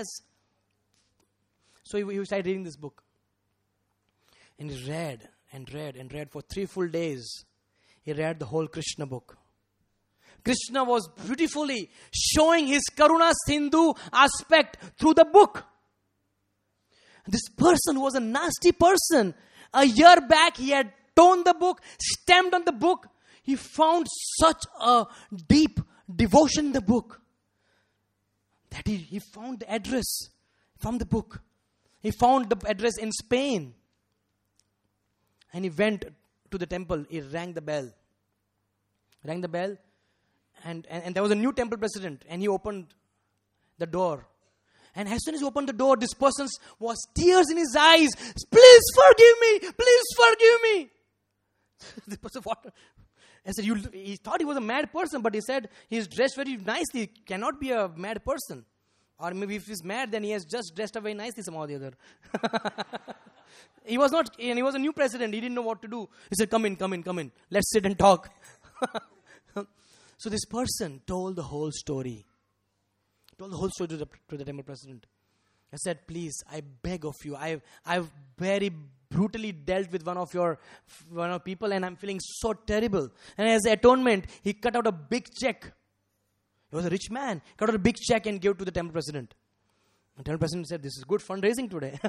So he, he started reading this book. And he read and read and read for three full days. He read the whole Krishna book. Krishna was beautifully showing his Karuna Sindhu aspect through the book. This person who was a nasty person, a year back he had torn the book, stamped on the book. He found such a deep devotion in the book that he, he found the address from the book. He found the address in Spain. And he went to the temple. He rang the bell. Rang the bell. And, and, and there was a new temple president. And he opened the door. And as soon as he opened the door, this person was tears in his eyes. Please forgive me. Please forgive me. This person, what? I said, you, he thought he was a mad person, but he said he's dressed very nicely. He cannot be a mad person. Or maybe if he's mad, then he has just dressed up very nicely somehow or the other. He was not, and he was a new president. He didn't know what to do. He said, come in, come in, come in. Let's sit and talk. So this person told the whole story. Told the whole story to the, to the temple president. I said, please, I beg of you. I've, I've very brutally dealt with one of your one of people and I'm feeling so terrible. And as atonement, he cut out a big check. He was a rich man. Cut out a big check and gave it to the temple president. The temple president said, this is good fundraising today.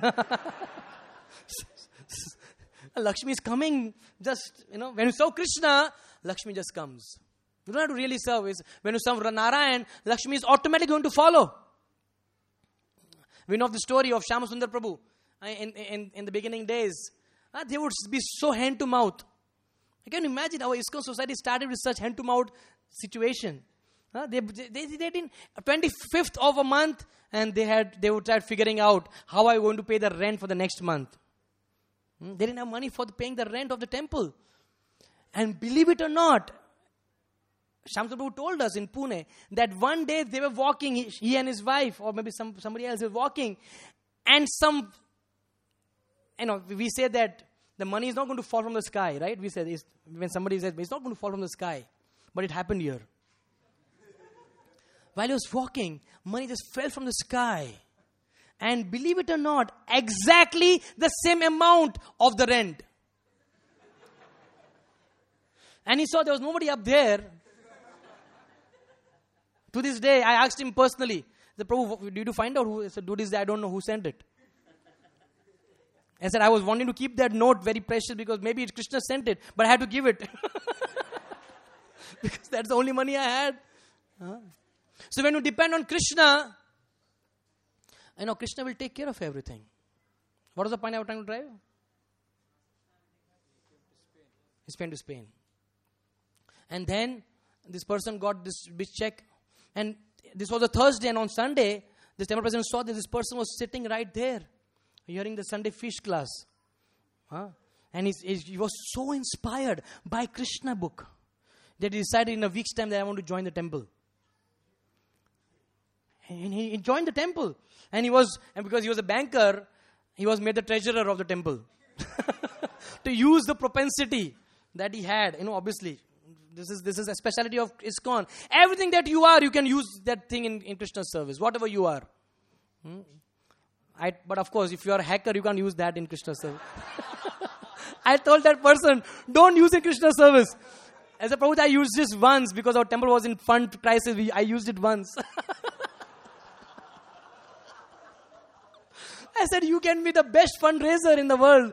Lakshmi is coming. Just, you know, when you serve Krishna, Lakshmi just comes. You don't have to really serve. When you serve Narayan, Lakshmi is automatically going to follow. We know of the story of Shyama Sundar Prabhu. In, in, in the beginning days, uh, they would be so hand to mouth. I can imagine how ISKCON society started with such hand to mouth situation. Uh, they, they, they, they didn't, twenty-fifth of a month, and they had they would try figuring out how are you going to pay the rent for the next month. Hmm? They didn't have money for the, paying the rent of the temple. And believe it or not, Shyama Sundar Prabhu told us in Pune that one day they were walking, he, he and his wife, or maybe some somebody else was walking, and some, you know, we say that the money is not going to fall from the sky, right? We said, when somebody said, it's not going to fall from the sky. But it happened here. While he was walking, money just fell from the sky. And believe it or not, exactly the same amount of the rent. And he saw there was nobody up there. To this day, I asked him personally, the Prabhu, did you find out who? He said, dude, I don't know who sent it. I said, I was wanting to keep that note very precious because maybe Krishna sent it, but I had to give it. Because that's the only money I had. Huh? So when you depend on Krishna, I know Krishna will take care of everything. What was the point I was trying to drive? Spain to Spain. And then this person got this big check. And this was a Thursday, and on Sunday, the temple president saw that this person was sitting right there, hearing the Sunday fish class. Huh? And he's, he's, he was so inspired by Krishna book that he decided in a week's time that I want to join the temple. And he, he joined the temple. And he was, and because he was a banker, he was made the treasurer of the temple. To use the propensity that he had, you know, obviously. This is this is a specialty of ISKCON. Everything that you are, you can use that thing in, in Krishna's service. Whatever you are. Hmm? I, but of course, if you are a hacker, you can't use that in Krishna's service. I told that person, don't use it in Krishna's service. As a Prabhupada, I used this once because our temple was in fund crisis. We, I used it once. I said, you can be the best fundraiser in the world.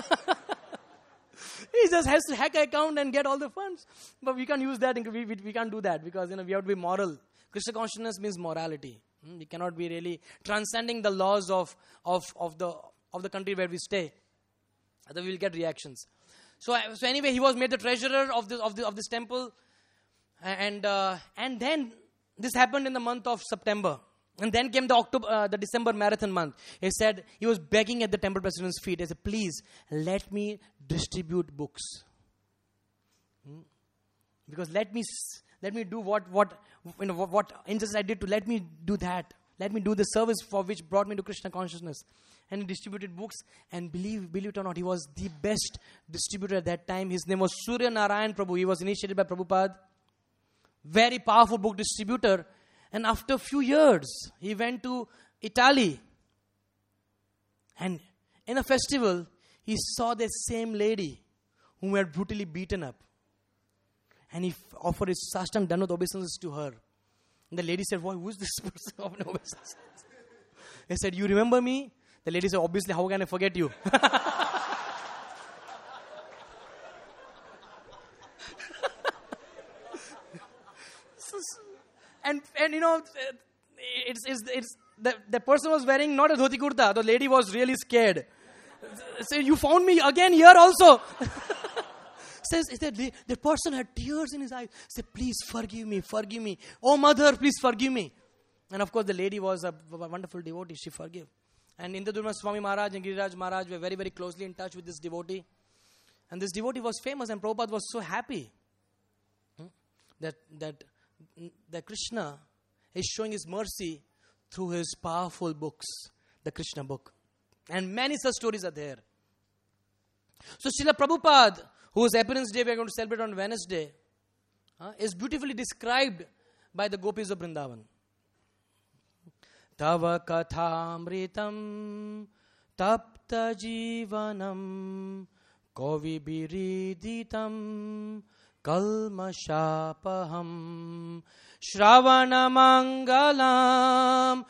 He just has to hack an account and get all the funds. But we can't use that. In, we, we, we can't do that because, you know, we have to be moral. Krishna consciousness means morality. Hmm? We cannot be really transcending the laws of, of, of, the, of the country where we stay. Otherwise, we will get reactions. So, so anyway, he was made the treasurer of this, of, the, of this temple. And, uh, and then this happened in the month of September. And then came the October, uh, the December marathon month. He said, he was begging at the temple president's feet. He said, please, let me distribute books. Hmm? Because let me let me do what, what, you know, what, what injustice I did to, let me do that. let me do the service for which brought me to Krishna consciousness. And he distributed books, and believe, believe it or not, he was the best distributor at that time. His name was Surya Narayan Prabhu. He was initiated by Prabhupada. Very powerful book distributor. And after a few years, he went to Italy. And in a festival, he saw the same lady whom had brutally beaten up. And he f- offered his sashtang dandavat obeisances to her. And the lady said, "Why, who is this person offering obeisances?" He said, "You remember me?" The lady said, "Obviously, how can I forget you?" and and you know, it's it's it's the the person was wearing not a dhoti kurta. The lady was really scared. So you found me again here also. Says that the, the person had tears in his eyes. Said, "Please forgive me, forgive me. Oh mother, please forgive me." And of course, the lady was a, a wonderful devotee. She forgave. And Indradurma Swami Maharaj and Giriraj Maharaj were very, very closely in touch with this devotee. And this devotee was famous, and Prabhupada was so happy hmm, that, that, that Krishna is showing his mercy through his powerful books, the Krishna book. And many such stories are there. So Srila Prabhupada, whose appearance day we are going to celebrate on Wednesday, uh, is beautifully described by the gopis of Vrindavan. Tava kathamritam tapta jivanam kavi biriditam kalmashapaham shravana mangalam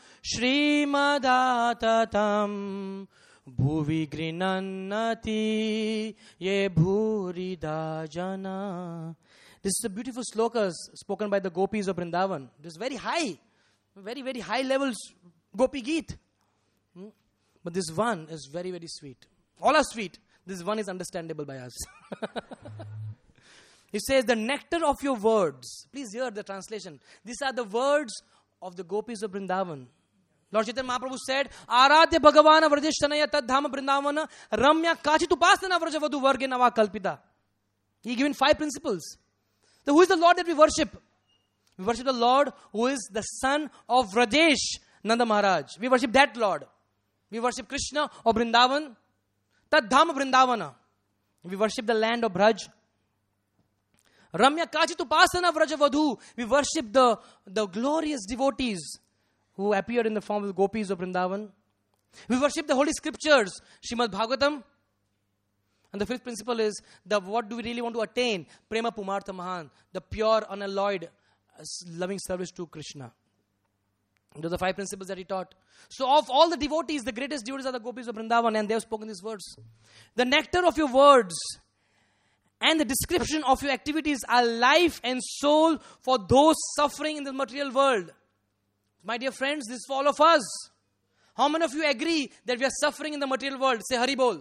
shrimadatatam bhuvi grinannati ye bhurida jana. This is a beautiful slokas spoken by the gopis of Vrindavan. This is very high. Very, very high levels Gopi Geet. Hmm? But this one is very, very sweet. All are sweet. This one is understandable by us. It says, the nectar of your words. Please hear the translation. These are the words of the gopis of Vrindavan. Lord Chaitanya Mahaprabhu said, Aradhya Bhagavana Vrajeshtanaya Tad Dhama Vrindavana Ramya Kachit Upasana Vrajavadu Varge Nava Kalpita. He given five principles. So who is the Lord that we worship? We worship the Lord who is the son of Vrajesh, Nanda Maharaj. We worship that Lord. We worship Krishna of Vrindavan, Tad Dhama Vrindavana. We worship the land of Braj. Ramya Kachit Upasana Vrajavadhu. We worship the, the glorious devotees who appear in the form of the gopis of Vrindavan. We worship the holy scriptures, Srimad Bhagavatam. And the fifth principle is, the what do we really want to attain? Prema Pumartha Mahan, the pure, unalloyed, loving service to Krishna. Those are the five principles that he taught. So of all the devotees, the greatest devotees are the gopis of Vrindavan, and they have spoken these words. The nectar of your words and the description of your activities are life and soul for those suffering in the material world. My dear friends, this is for all of us. How many of you agree that we are suffering in the material world? Say Hari Bol.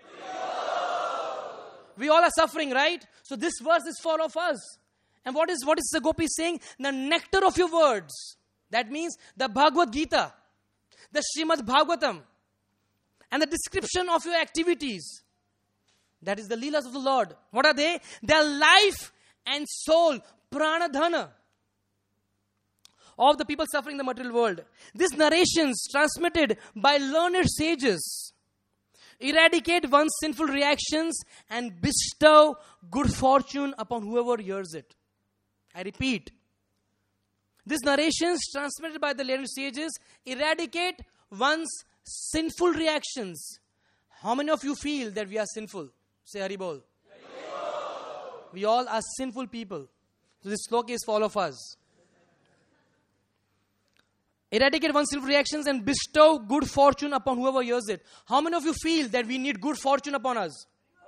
We all are suffering, right? So this verse is for all of us. And what is what is the gopi saying? The nectar of your words. That means the Bhagavad Gita, the Srimad Bhagavatam, and the description of your activities. That is the Leelas of the Lord. What are they? They are life and soul, pranadhana, of the people suffering in the material world. These narrations transmitted by learned sages eradicate one's sinful reactions and bestow good fortune upon whoever hears it. I repeat, these narrations transmitted by the learned sages eradicate one's sinful reactions. How many of you feel that we are sinful? Say Hari Bol. We all are sinful people. So this sloka is for all of us. Eradicate one's sinful reactions and bestow good fortune upon whoever hears it. How many of you feel that we need good fortune upon us?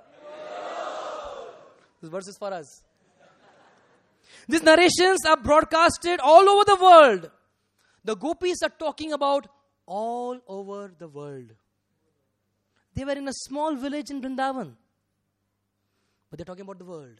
This verse is for us. These narrations are broadcasted all over the world. The gopis are talking about all over the world. They were in a small village in Vrindavan, but they're talking about the world.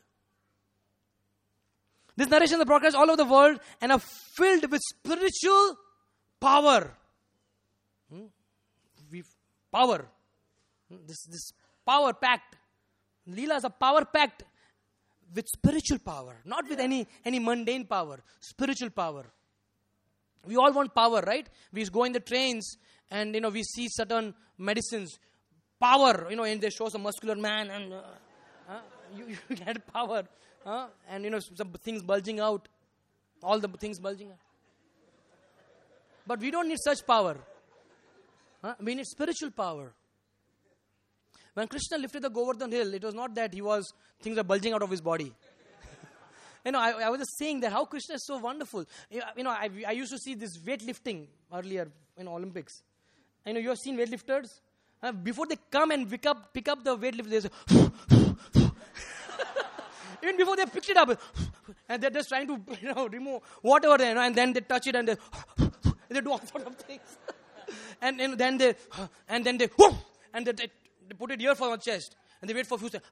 These narrations are broadcast all over the world and are filled with spiritual power. Hmm? We've, power. Hmm? This, this power packed. Leelas are power packed with spiritual power. Not with any, any mundane power. Spiritual power. We all want power, right? We go in the trains and, you know, we see certain medicines. Power, you know, and they show some muscular man and uh, uh, you, you get power. Uh, and, you know, some things bulging out. All the things bulging out. But we don't need such power. Uh, we need spiritual power. When Krishna lifted the Govardhan hill, it was not that he was, things were bulging out of his body. You know, I, I was just saying that how Krishna is so wonderful. You know, I, I used to see this weightlifting earlier in Olympics. You know, you have seen weightlifters? Uh, before they come and pick up, pick up the weightlifter, they say, even before they picked it up, and they're just trying to, you know, remove whatever there, you know, and then they touch it and they, they do all sorts of things. and, and then they, and then they, and they, they put it here for my chest, and they wait for a few seconds.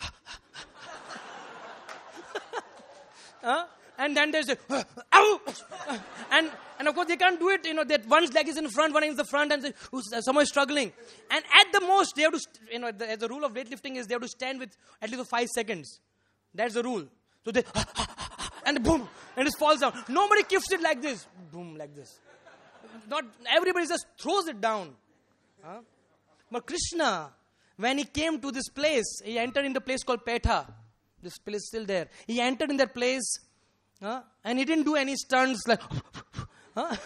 Uh, and then there's a, ow! and, and of course they can't do it, you know, that one's leg is in front, one is in the front, and they, someone is struggling. And at the most, they have to, you know, the, the rule of weightlifting is they have to stand with at least for five seconds. That's the rule. So they, and boom, and it falls down. Nobody kicks it like this. Boom, like this. Not, everybody just throws it down. Huh? But Krishna, when he came to this place, he entered in the place called Petha. This place is still there. He entered in that place, uh, and he didn't do any stunts like, huh?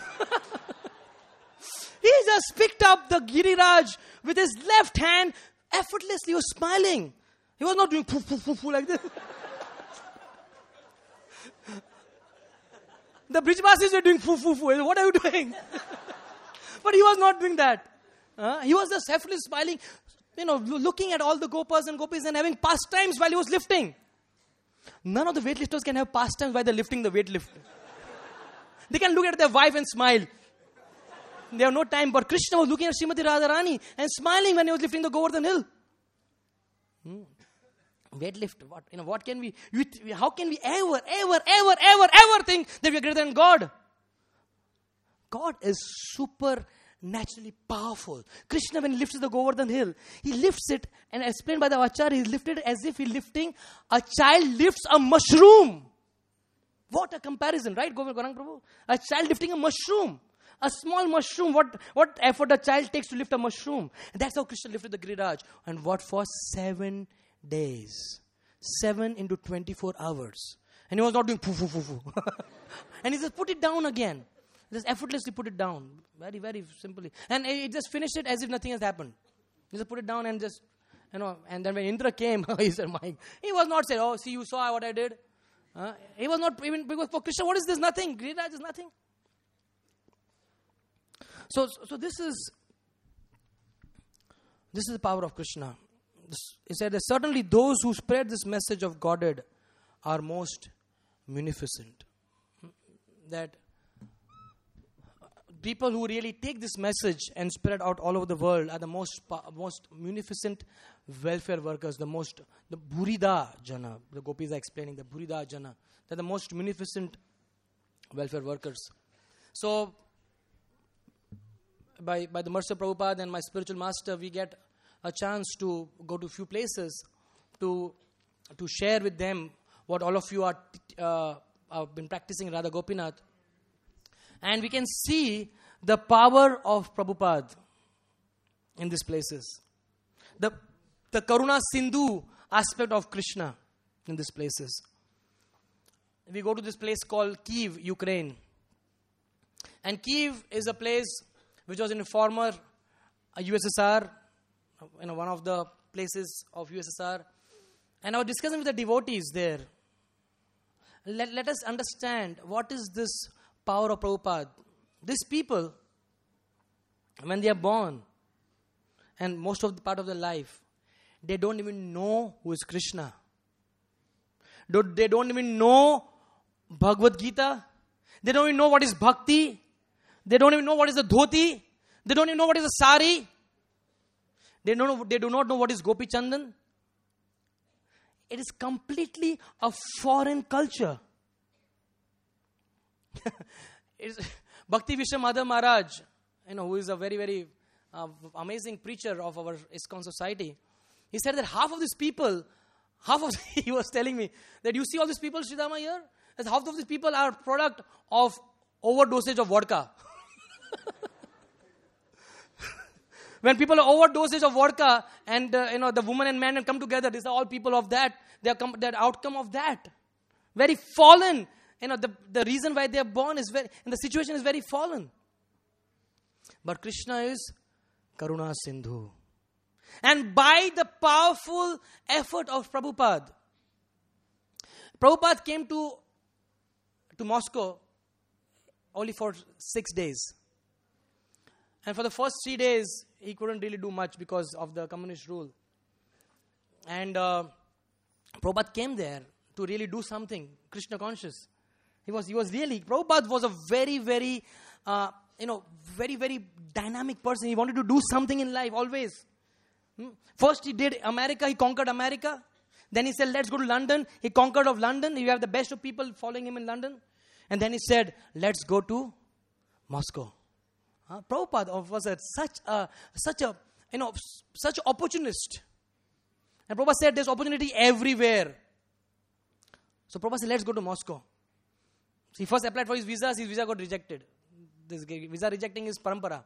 He just picked up the Giriraj with his left hand, effortlessly. He was smiling. He was not doing poof, poof, poof, poof like this. The Brijvasis were doing poof, poof, poof. What are you doing? But he was not doing that. Uh, he was just effortlessly smiling, you know, looking at all the gopas and gopis and having pastimes while he was lifting. None of the weightlifters can have pastimes while they're lifting the weightlifter. They can look at their wife and smile. They have no time. But Krishna was looking at Srimati Radharani and smiling when he was lifting the Govardhan hill. Hmm. Weightlift. What, you know, what can we, we, how can we ever, ever, ever, ever, ever think that we are greater than God? God is super naturally powerful. Krishna, when he lifts the Govardhan hill, he lifts it, and explained by the Acharya, he lifted it as if he's lifting, a child lifts a mushroom. What a comparison, right, Gaurang Prabhu? A child lifting a mushroom. A small mushroom. What, what effort a child takes to lift a mushroom. And that's how Krishna lifted the Giriraj. And what for? Seven days. Seven into twenty-four hours. And he was not doing poo, poo, poo, poo. And he just put it down again. Just effortlessly put it down. Very, very simply. And he just finished it as if nothing has happened. He just put it down and just, you know, and then when Indra came, he said, Mike, he was not saying, oh, see, you saw what I did. Uh, he was not, even because for Krishna, what is this? Nothing. Giriraj is nothing. So, so this is, this is the power of Krishna. This, he said that certainly those who spread this message of Godhead are most munificent. That people who really take this message and spread out all over the world are the most most munificent welfare workers, the most, the Burida Jana. The gopis are explaining the Burida Jana. They're the most munificent welfare workers. So, by, by the mercy of Prabhupada and my spiritual master, we get a chance to go to a few places to, to share with them what all of you are uh, have been practicing Radha Gopinath. And we can see the power of Prabhupada in these places. The, the Karuna Sindhu aspect of Krishna in these places. We go to this place called Kyiv, Ukraine. And Kyiv is a place which was in a former uh, U S S R, you know, one of the places of U S S R. And I was discussing with the devotees there. Let, let us understand what is this power of Prabhupada. These people, when they are born, and most of the part of their life, they don't even know who is Krishna. They don't even know Bhagavad Gita. They don't even know what is bhakti. They don't even know what is a dhoti. They don't even know what is a sari. They don't know, they do not know what is Gopi Chandan. It is completely a foreign culture. Bhakti Vishwamadha Maharaj, you know, who is a very, very uh, amazing preacher of our ISKCON society, he said that half of these people, half of, he was telling me, that you see all these people, Sridhama here, that half of these people are product of overdosage of vodka. When people are overdoses of vodka and uh, you know the woman and man come together, these are all people of that. They are com- they're outcome of that. Very fallen. You know the, the reason why they are born is very, and the situation is very fallen. But Krishna is Karuna Sindhu. And by the powerful effort of Prabhupada, Prabhupada came to, to Moscow only for six days. And for the first three days, he couldn't really do much because of the communist rule. And uh, Prabhupada came there to really do something, Krishna conscious. He was, he was really, Prabhupada was a very, very, uh, you know, very, very dynamic person. He wanted to do something in life, always. Hmm? First he did America, he conquered America. Then he said, let's go to London. He conquered of London. You have the best of people following him in London. And then he said, let's go to Moscow. Uh, Prabhupada was a, such a, such a, you know, such an opportunist. And Prabhupada said, there's opportunity everywhere. So Prabhupada said, let's go to Moscow. So he first applied for his visa. His visa got rejected. This visa rejecting is parampara.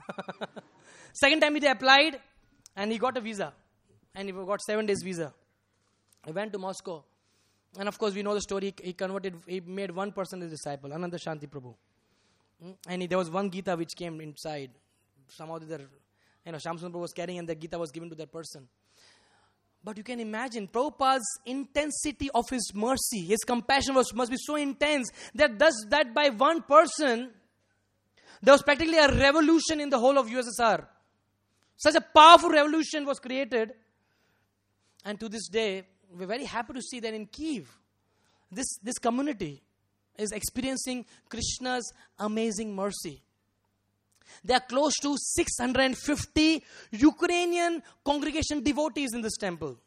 Second time he applied and he got a visa. And he got seven days visa. He went to Moscow. And of course, we know the story. He converted, he made one person his disciple, Ananda Shanti Prabhu. And he, there was one Gita which came inside. Somehow, the, you know, Shyam Sundar Prabhu was carrying and the Gita was given to that person. But you can imagine, Prabhupada's intensity of his mercy, his compassion was, must be so intense that thus that by one person, there was practically a revolution in the whole of U S S R. Such a powerful revolution was created. And to this day, we're very happy to see that in Kyiv, this, this community is experiencing Krishna's amazing mercy. There are close to six hundred fifty Ukrainian congregation devotees in this temple.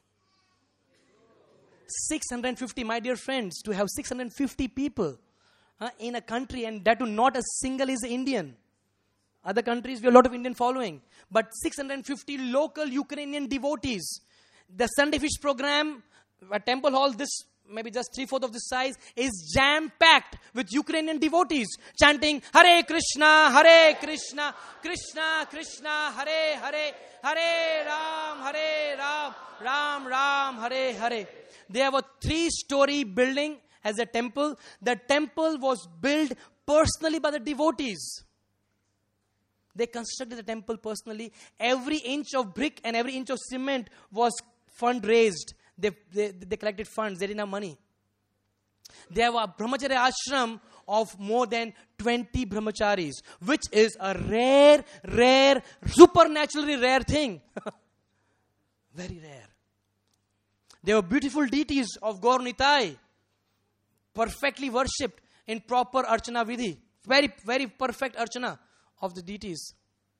six hundred fifty, my dear friends, to have six hundred fifty people uh, in a country, and that too not a single is Indian. Other countries, we have a lot of Indian following. But six hundred fifty local Ukrainian devotees. The Sunday Fish program at Temple Hall, this maybe just three-fourths of the size, is jam-packed with Ukrainian devotees chanting Hare Krishna, Hare Krishna, Krishna Krishna, Hare Hare, Hare Ram, Hare Ram, Ram Ram, Hare Hare. They have a three-story building as a temple. The temple was built personally by the devotees. They constructed the temple personally. Every inch of brick and every inch of cement was fundraised. They, they, they collected funds. They didn't have money. They have a brahmacharya ashram of more than twenty brahmacharis, which is a rare, rare, supernaturally rare thing. Very rare. They were beautiful deities of Gaur Nitai, perfectly worshipped in proper archana vidhi. Very, very perfect archana of the deities.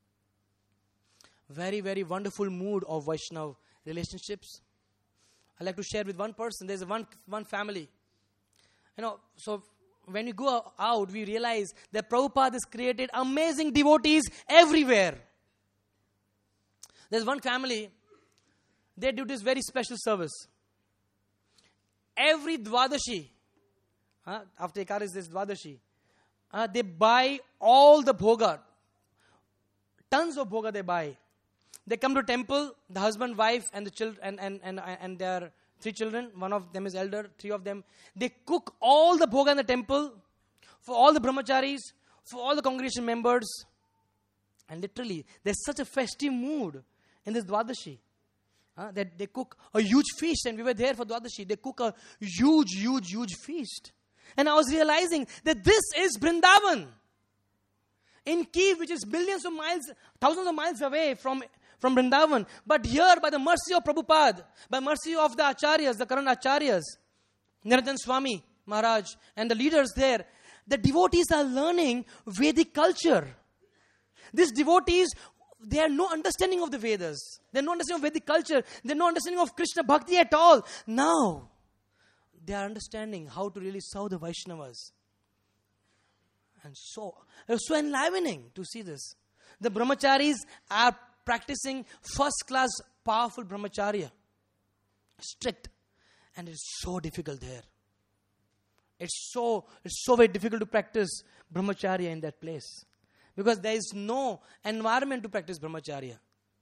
Very, very wonderful mood of Vaishnav relationships. I'd like to share with one person. There's one, one family. You know, so when we go out, we realize that Prabhupada has created amazing devotees everywhere. There's one family, they do this very special service. Every Dwadashi, uh, after Ekadasi is this Dwadashi, uh, they buy all the bhoga. Tons of bhoga they buy. They come to temple, the husband, wife, and the children, and, and, and, and their three children. One of them is elder, three of them. They cook all the bhoga in the temple for all the brahmacharis, for all the congregation members. And literally, there's such a festive mood in this Dwadashi. Uh, that they cook a huge feast, and we were there for Dwadashi. They cook a huge, huge, huge feast. And I was realizing that this is Vrindavan. In Kyiv, which is billions of miles, thousands of miles away from From Vrindavan. But here, by the mercy of Prabhupada, by mercy of the Acharyas, the current Acharyas, Niranjan Swami Maharaj, and the leaders there, the devotees are learning Vedic culture. These devotees, they have no understanding of the Vedas. They have no understanding of Vedic culture. They have no understanding of Krishna Bhakti at all. Now, they are understanding how to really serve the Vaishnavas. And so, it's so enlivening to see this. The brahmacharis are practicing first-class, powerful brahmacharya. Strict. And it's so difficult there. It's so, it's so very difficult to practice brahmacharya in that place. Because there is no environment to practice brahmacharya.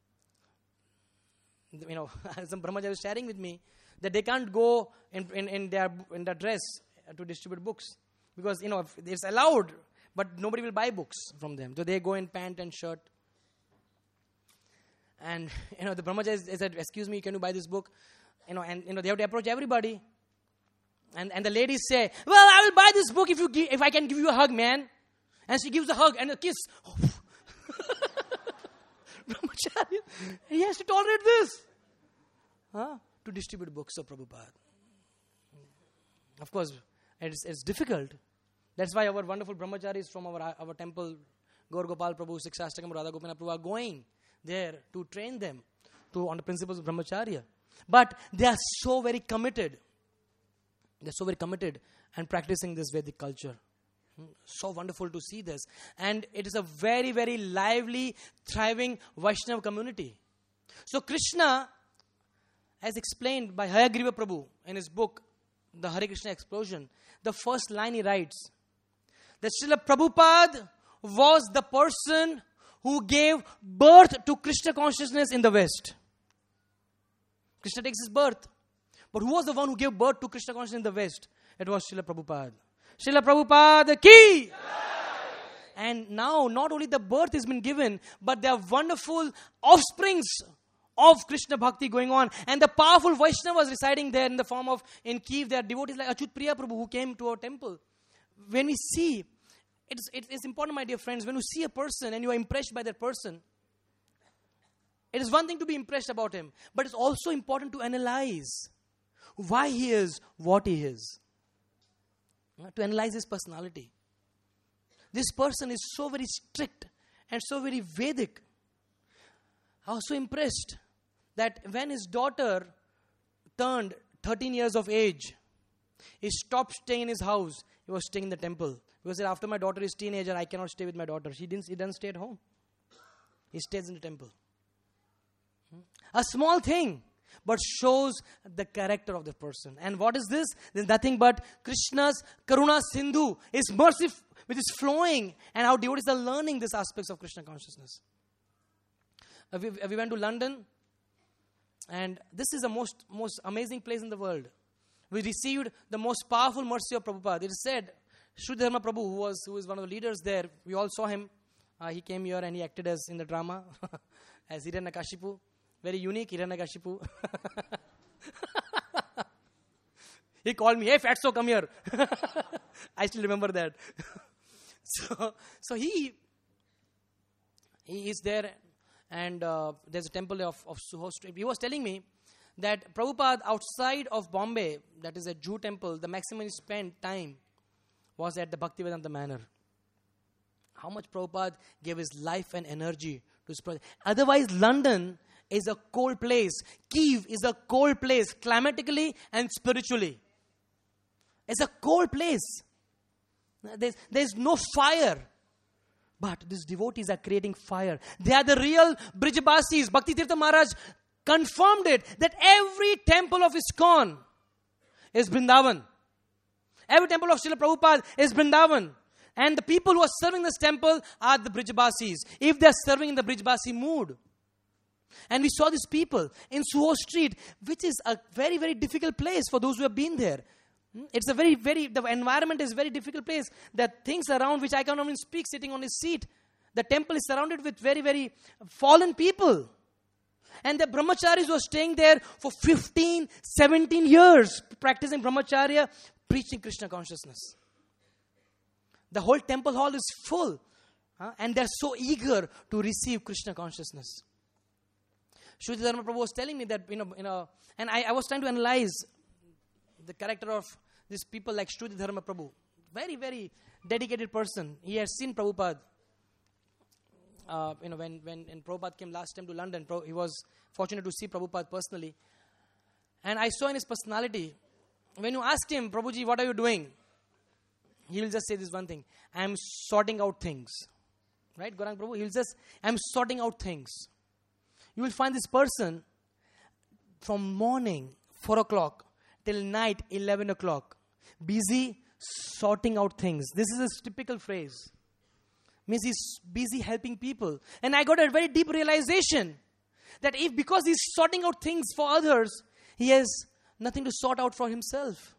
You know, some brahmachari was sharing with me that they can't go in, in, in their in their dress to distribute books. Because, you know, it's allowed, but nobody will buy books from them. So they go in pant and shirt. And, you know, the brahmachari said, excuse me, can you buy this book? You know, and, you know, they have to approach everybody. And and the ladies say, well, I will buy this book if you give, if I can give you a hug, man. And she gives a hug and a kiss. Brahmacharya, he has to tolerate this. Huh? To distribute books of Prabhupada. Of course, it's, it's difficult. That's why our wonderful brahmacharis from our our temple, Gaur Gopal Prabhu, Sikshastakam, Radha Gopinath Prabhu, are going there to train them to on the principles of brahmacharya. But they are so very committed. They're so very committed and practicing this Vedic culture. So wonderful to see this. And it is a very, very lively, thriving Vaishnava community. So Krishna, as explained by Hayagriva Prabhu in his book, The Hare Krishna Explosion, the first line he writes, that Srila Prabhupada was the person who gave birth to Krishna consciousness in the West. Krishna takes his birth. But who was the one who gave birth to Krishna consciousness in the West? It was Srila Prabhupada. Srila Prabhupada ki! And now, not only the birth has been given, but there are wonderful offsprings of Krishna Bhakti going on. And the powerful Vaishnavas residing there in the form of, in Kiev, there are devotees like Achyut Priya Prabhu who came to our temple. When we see, it's, it's important, my dear friends, when you see a person and you are impressed by that person, it is one thing to be impressed about him, but it's also important to analyze why he is what he is. To analyze his personality. This person is so very strict and so very Vedic. I was so impressed that when his daughter turned thirteen years of age, he stopped staying in his house. He was staying in the temple. Because after my daughter is teenager, I cannot stay with my daughter. She didn't, he doesn't stay at home. He stays in the temple. A small thing, but shows the character of the person. And what is this? There's nothing but Krishna's Karuna Sindhu, his mercy which is flowing, and how devotees are learning these aspects of Krishna consciousness. Uh, we, uh, we went to London, and this is the most, most amazing place in the world. We received the most powerful mercy of Prabhupada. It is said, Sri Dharma Prabhu, who was who is one of the leaders there, we all saw him. Uh, he came here and he acted as in the drama as Hiranyakashipu. Very unique, Hiranyakashipu. He called me, hey Fatso, come here. I still remember that. so, so he he is there, and uh, there's a temple of, of Soho Street. He was telling me that Prabhupada outside of Bombay, that is a Jew temple, the maximum he spent time was at the Bhaktivedanta Manor. How much Prabhupada gave his life and energy to his project. Otherwise, London is a cold place. Kiev is a cold place, climatically and spiritually. It's a cold place. There's, there's no fire. But these devotees are creating fire. They are the real Brijbasis. Bhakti Tirtha Maharaj confirmed it, that every temple of ISKCON is Vrindavan. Every temple of Srila Prabhupada is Vrindavan. And the people who are serving this temple are the Brijbasis. If they are serving in the Brijbasi mood. And we saw these people in Soho Street, which is a very, very difficult place for those who have been there. It's a very, very, the environment is a very difficult place. There are things around which I cannot even speak sitting on his seat. The temple is surrounded with very, very fallen people. And the brahmacharis were staying there for fifteen, seventeen years, practicing brahmacharya, preaching Krishna consciousness. The whole temple hall is full. Huh? And they're so eager to receive Krishna consciousness. Sri Dharma Prabhu was telling me that, you know, you know and I, I was trying to analyze the character of these people like Sri Dharma Prabhu. Very, very dedicated person. He has seen Prabhupada. Uh, you know, when, when, when Prabhupada came last time to London, he was fortunate to see Prabhupada personally. And I saw in his personality, when you asked him, Prabhuji, what are you doing? He will just say this one thing, I am sorting out things. Right, Gaurang Prabhu? He will just, I am sorting out things. You will find this person from morning, four o'clock, till night, eleven o'clock, busy sorting out things. This is a typical phrase. means he's busy helping people. And I got a very deep realization that if because he's sorting out things for others, he has nothing to sort out for himself.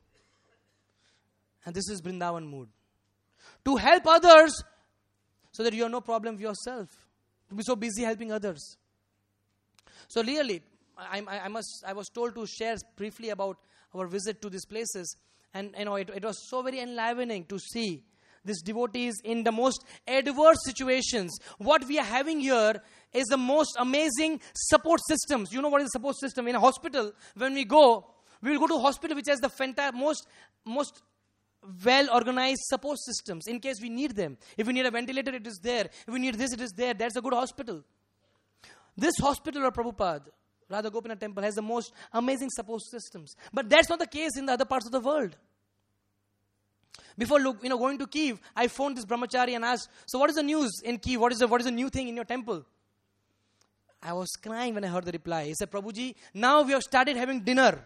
And this is Vrindavan mood. To help others so that you have no problem with yourself. To be so busy helping others. So really, I, I, I must. I was told to share briefly about our visit to these places. And you know, it, it was so very enlivening to see these devotees in the most adverse situations. What we are having here is the most amazing support systems. You know what is a support system? In a hospital, when we go, we will go to a hospital which has the fanta- most, most well-organized support systems in case we need them. If we need a ventilator, it is there. If we need this, it is there. That's a good hospital. This hospital of Prabhupada, Radha Gopinath Temple, has the most amazing support systems. But that's not the case in the other parts of the world. Before look, you know, going to Kiev, I phoned this brahmachari and asked, so what is the news in Kiev? What is the, what is the new thing in your temple? I was crying when I heard the reply. He said, Prabhuji, now we have started having dinner.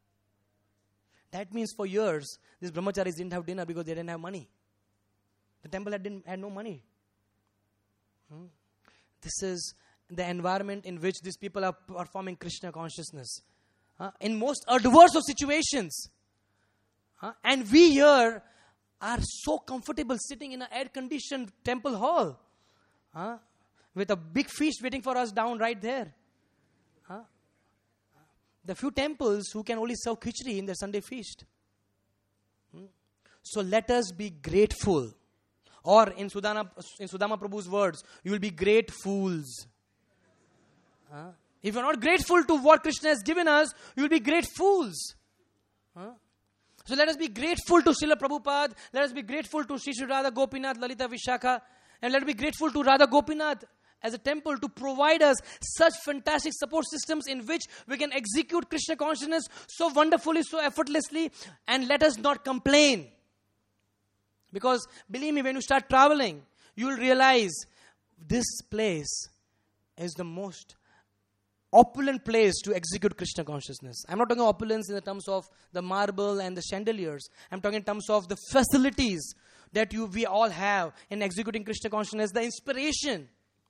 That means for years, these brahmacharis didn't have dinner because they didn't have money. The temple had, didn't, had no money. Hmm? This is the environment in which these people are performing Krishna consciousness. Uh, in most adverse of situations. Uh, and we here are so comfortable sitting in an air-conditioned temple hall. Uh, with a big feast waiting for us down right there. Uh, the few temples who can only serve khichdi in their Sunday feast. Hmm? So let us be grateful. Or in Sudana, in Sudama Prabhu's words, you will be great fools. Huh? If you are not grateful to what Krishna has given us, you will be great fools. Huh? So let us be grateful to Srila Prabhupada. Let us be grateful to Sri Sri Radha Gopinath, Lalita Vishakha. And let us be grateful to Radha Gopinath as a temple to provide us such fantastic support systems in which we can execute Krishna consciousness so wonderfully, so effortlessly. And let us not complain. Because believe me, when you start traveling, you will realize this place is the most opulent place to execute Krishna consciousness. I'm not talking opulence in the terms of the marble and the chandeliers. I'm talking in terms of the facilities that you we all have in executing Krishna consciousness, the inspiration.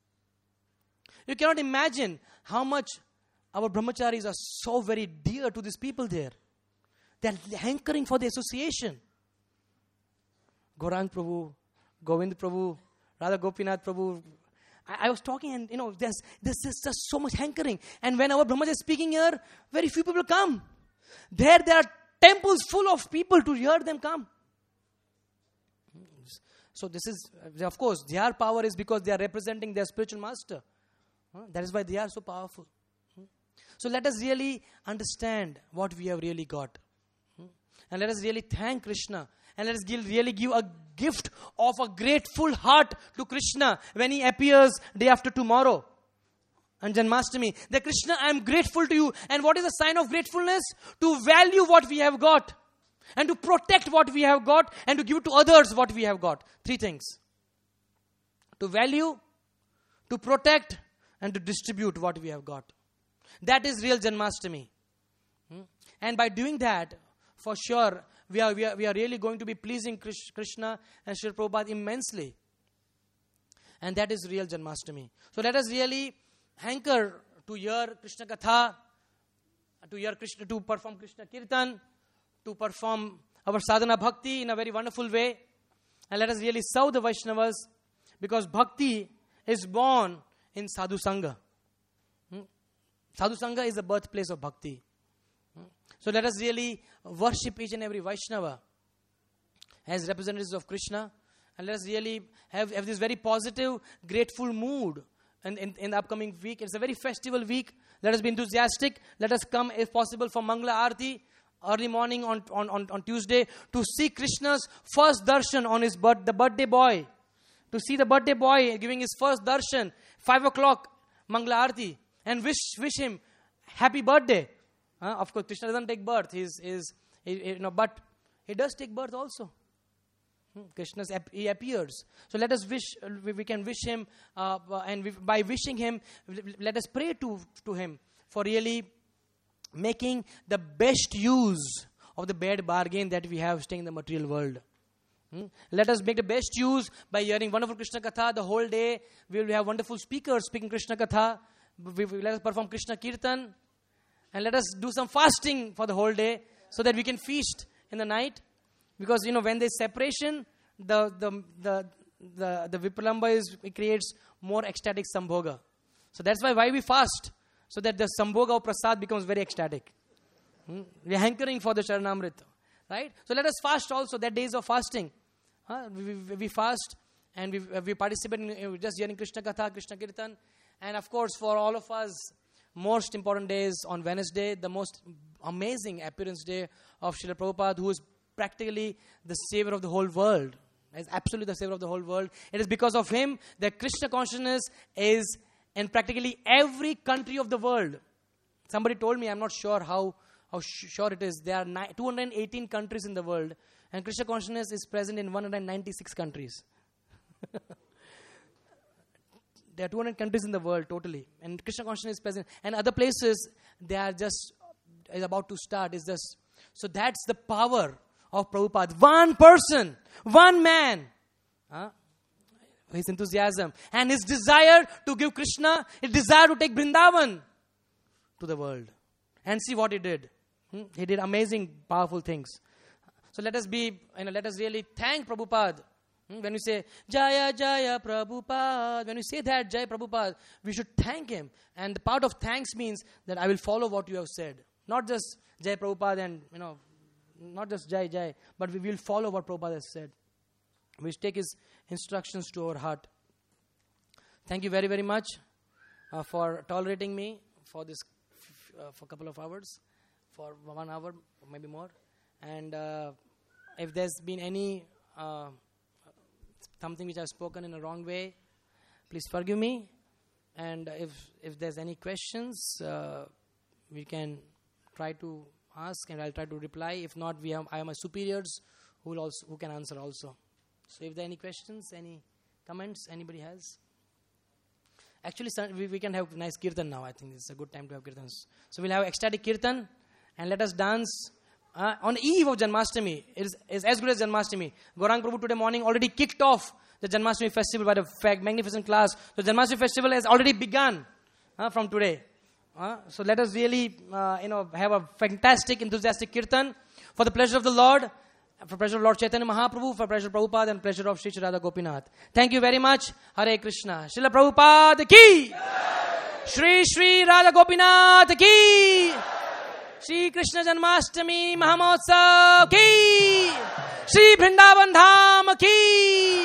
You cannot imagine how much our brahmacharis are so very dear to these people there. They're hankering for the association. Gaurang Prabhu, Govind Prabhu, Radha Gopinath Prabhu. I, I was talking and, you know, there's, there's just so much hankering. And when our Brahmaji is speaking here, very few people come. There, there are temples full of people to hear them come. So this is, of course, their power is because they are representing their spiritual master. That is why they are so powerful. So let us really understand what we have really got. And let us really thank Krishna. And let us give, really give a gift of a grateful heart to Krishna when he appears day after tomorrow. On Janmashtami. That Krishna, I am grateful to you. And what is the sign of gratefulness? To value what we have got. And to protect what we have got. And to give to others what we have got. Three things. To value, to protect, and to distribute what we have got. That is real Janmashtami. Hmm? And by doing that, for sure, we are, we are, we are really going to be pleasing Krishna and Srila Prabhupada immensely. And that is real Janmashtami. So let us really hanker to hear Krishna Katha, to hear Krishna, to perform Krishna Kirtan, to perform our sadhana bhakti in a very wonderful way. And let us really serve the Vaishnavas, because bhakti is born in Sadhu Sangha. Hmm? Sadhu Sangha is the birthplace of bhakti. Hmm? So let us really worship each and every Vaishnava as representatives of Krishna. And let us really have, have this very positive, grateful mood in, in, in the upcoming week. It's a very festival week. Let us be enthusiastic. Let us come, if possible, for Mangala Aarti early morning on, on, on, on Tuesday to see Krishna's first darshan on his birth, the birthday boy. To see the birthday boy giving his first darshan, five o'clock, Mangala Aarti, and wish wish him happy birthday. Uh, of course, Krishna doesn't take birth. He's, he's, he, he, you know, but he does take birth also. Hmm. Krishna he appears. So let us wish. We, we can wish him, uh, and we, by wishing him, let us pray to to him for really making the best use of the bad bargain that we have staying in the material world. Hmm? Let us make the best use by hearing wonderful Krishna Katha the whole day. We will have wonderful speakers speaking Krishna Katha. We, we, let us perform Krishna Kirtan. And let us do some fasting for the whole day so that we can feast in the night. Because, you know, when there's separation, the the the the, the Vipralamba is, it creates more ecstatic Sambhoga. So that's why why we fast. So that the Sambhoga of Prasad becomes very ecstatic. Hmm? We are hankering for the Charanamrita. Right? So let us fast also. That days of fasting. Huh? We, we, we fast and we, we participate in just hearing Krishna Katha, Krishna Kirtan. And of course, for all of us, most important days on Wednesday, the most amazing appearance day of Srila Prabhupada, who is practically the savior of the whole world. Is absolutely the savior of the whole world. It is because of him that Krishna consciousness is in practically every country of the world. Somebody told me, I'm not sure how, how sh- sure it is. There are two hundred eighteen countries in the world, and Krishna consciousness is present in one hundred ninety-six countries. There are two hundred countries in the world totally, and Krishna consciousness is present. And other places, they are just is about to start. Is just so that's the power of Prabhupada. One person, one man, huh? His enthusiasm and his desire to give Krishna, his desire to take Vrindavan to the world, and see what he did. Hmm? He did amazing, powerful things. So let us be, you know, let us really thank Prabhupada. Hmm? When we say Jaya Jaya Prabhupada, when we say that Jaya Prabhupada, we should thank him. And the part of thanks means that I will follow what you have said, not just Jaya Prabhupada and you know, not just Jai Jai, but we will follow what Prabhupada has said. We should take his instructions to our heart. Thank you very very much uh, for tolerating me for this f- uh, for a couple of hours, for one hour maybe more. And uh, if there's been any uh, something which I've spoken in a wrong way, please forgive me. And if if there's any questions, uh, we can try to ask, and I'll try to reply. If not, we have I have my superiors who will also who can answer also. So if there are any questions, any comments, anybody has? Actually, we, we can have nice kirtan now. I think it's a good time to have kirtans. So we'll have ecstatic kirtan, and let us dance. Uh, on the eve of Janmashtami, it is, is as good as Janmashtami. Gaurang Prabhu today morning already kicked off the Janmashtami festival by the fact, magnificent class. The Janmashtami festival has already begun uh, from today. Uh, so let us really, uh, you know, have a fantastic, enthusiastic kirtan for the pleasure of the Lord, for pleasure of Lord Chaitanya Mahaprabhu, for pleasure of Prabhupada, and pleasure of Sri Sri Radha Gopinath. Thank you very much. Hare Krishna. Srila Prabhupada ki. Sri Sri Radha Gopinath ki. Shri Krishna Janmashtami Mahamotsav ki. Shri Vrindavan Dham ki.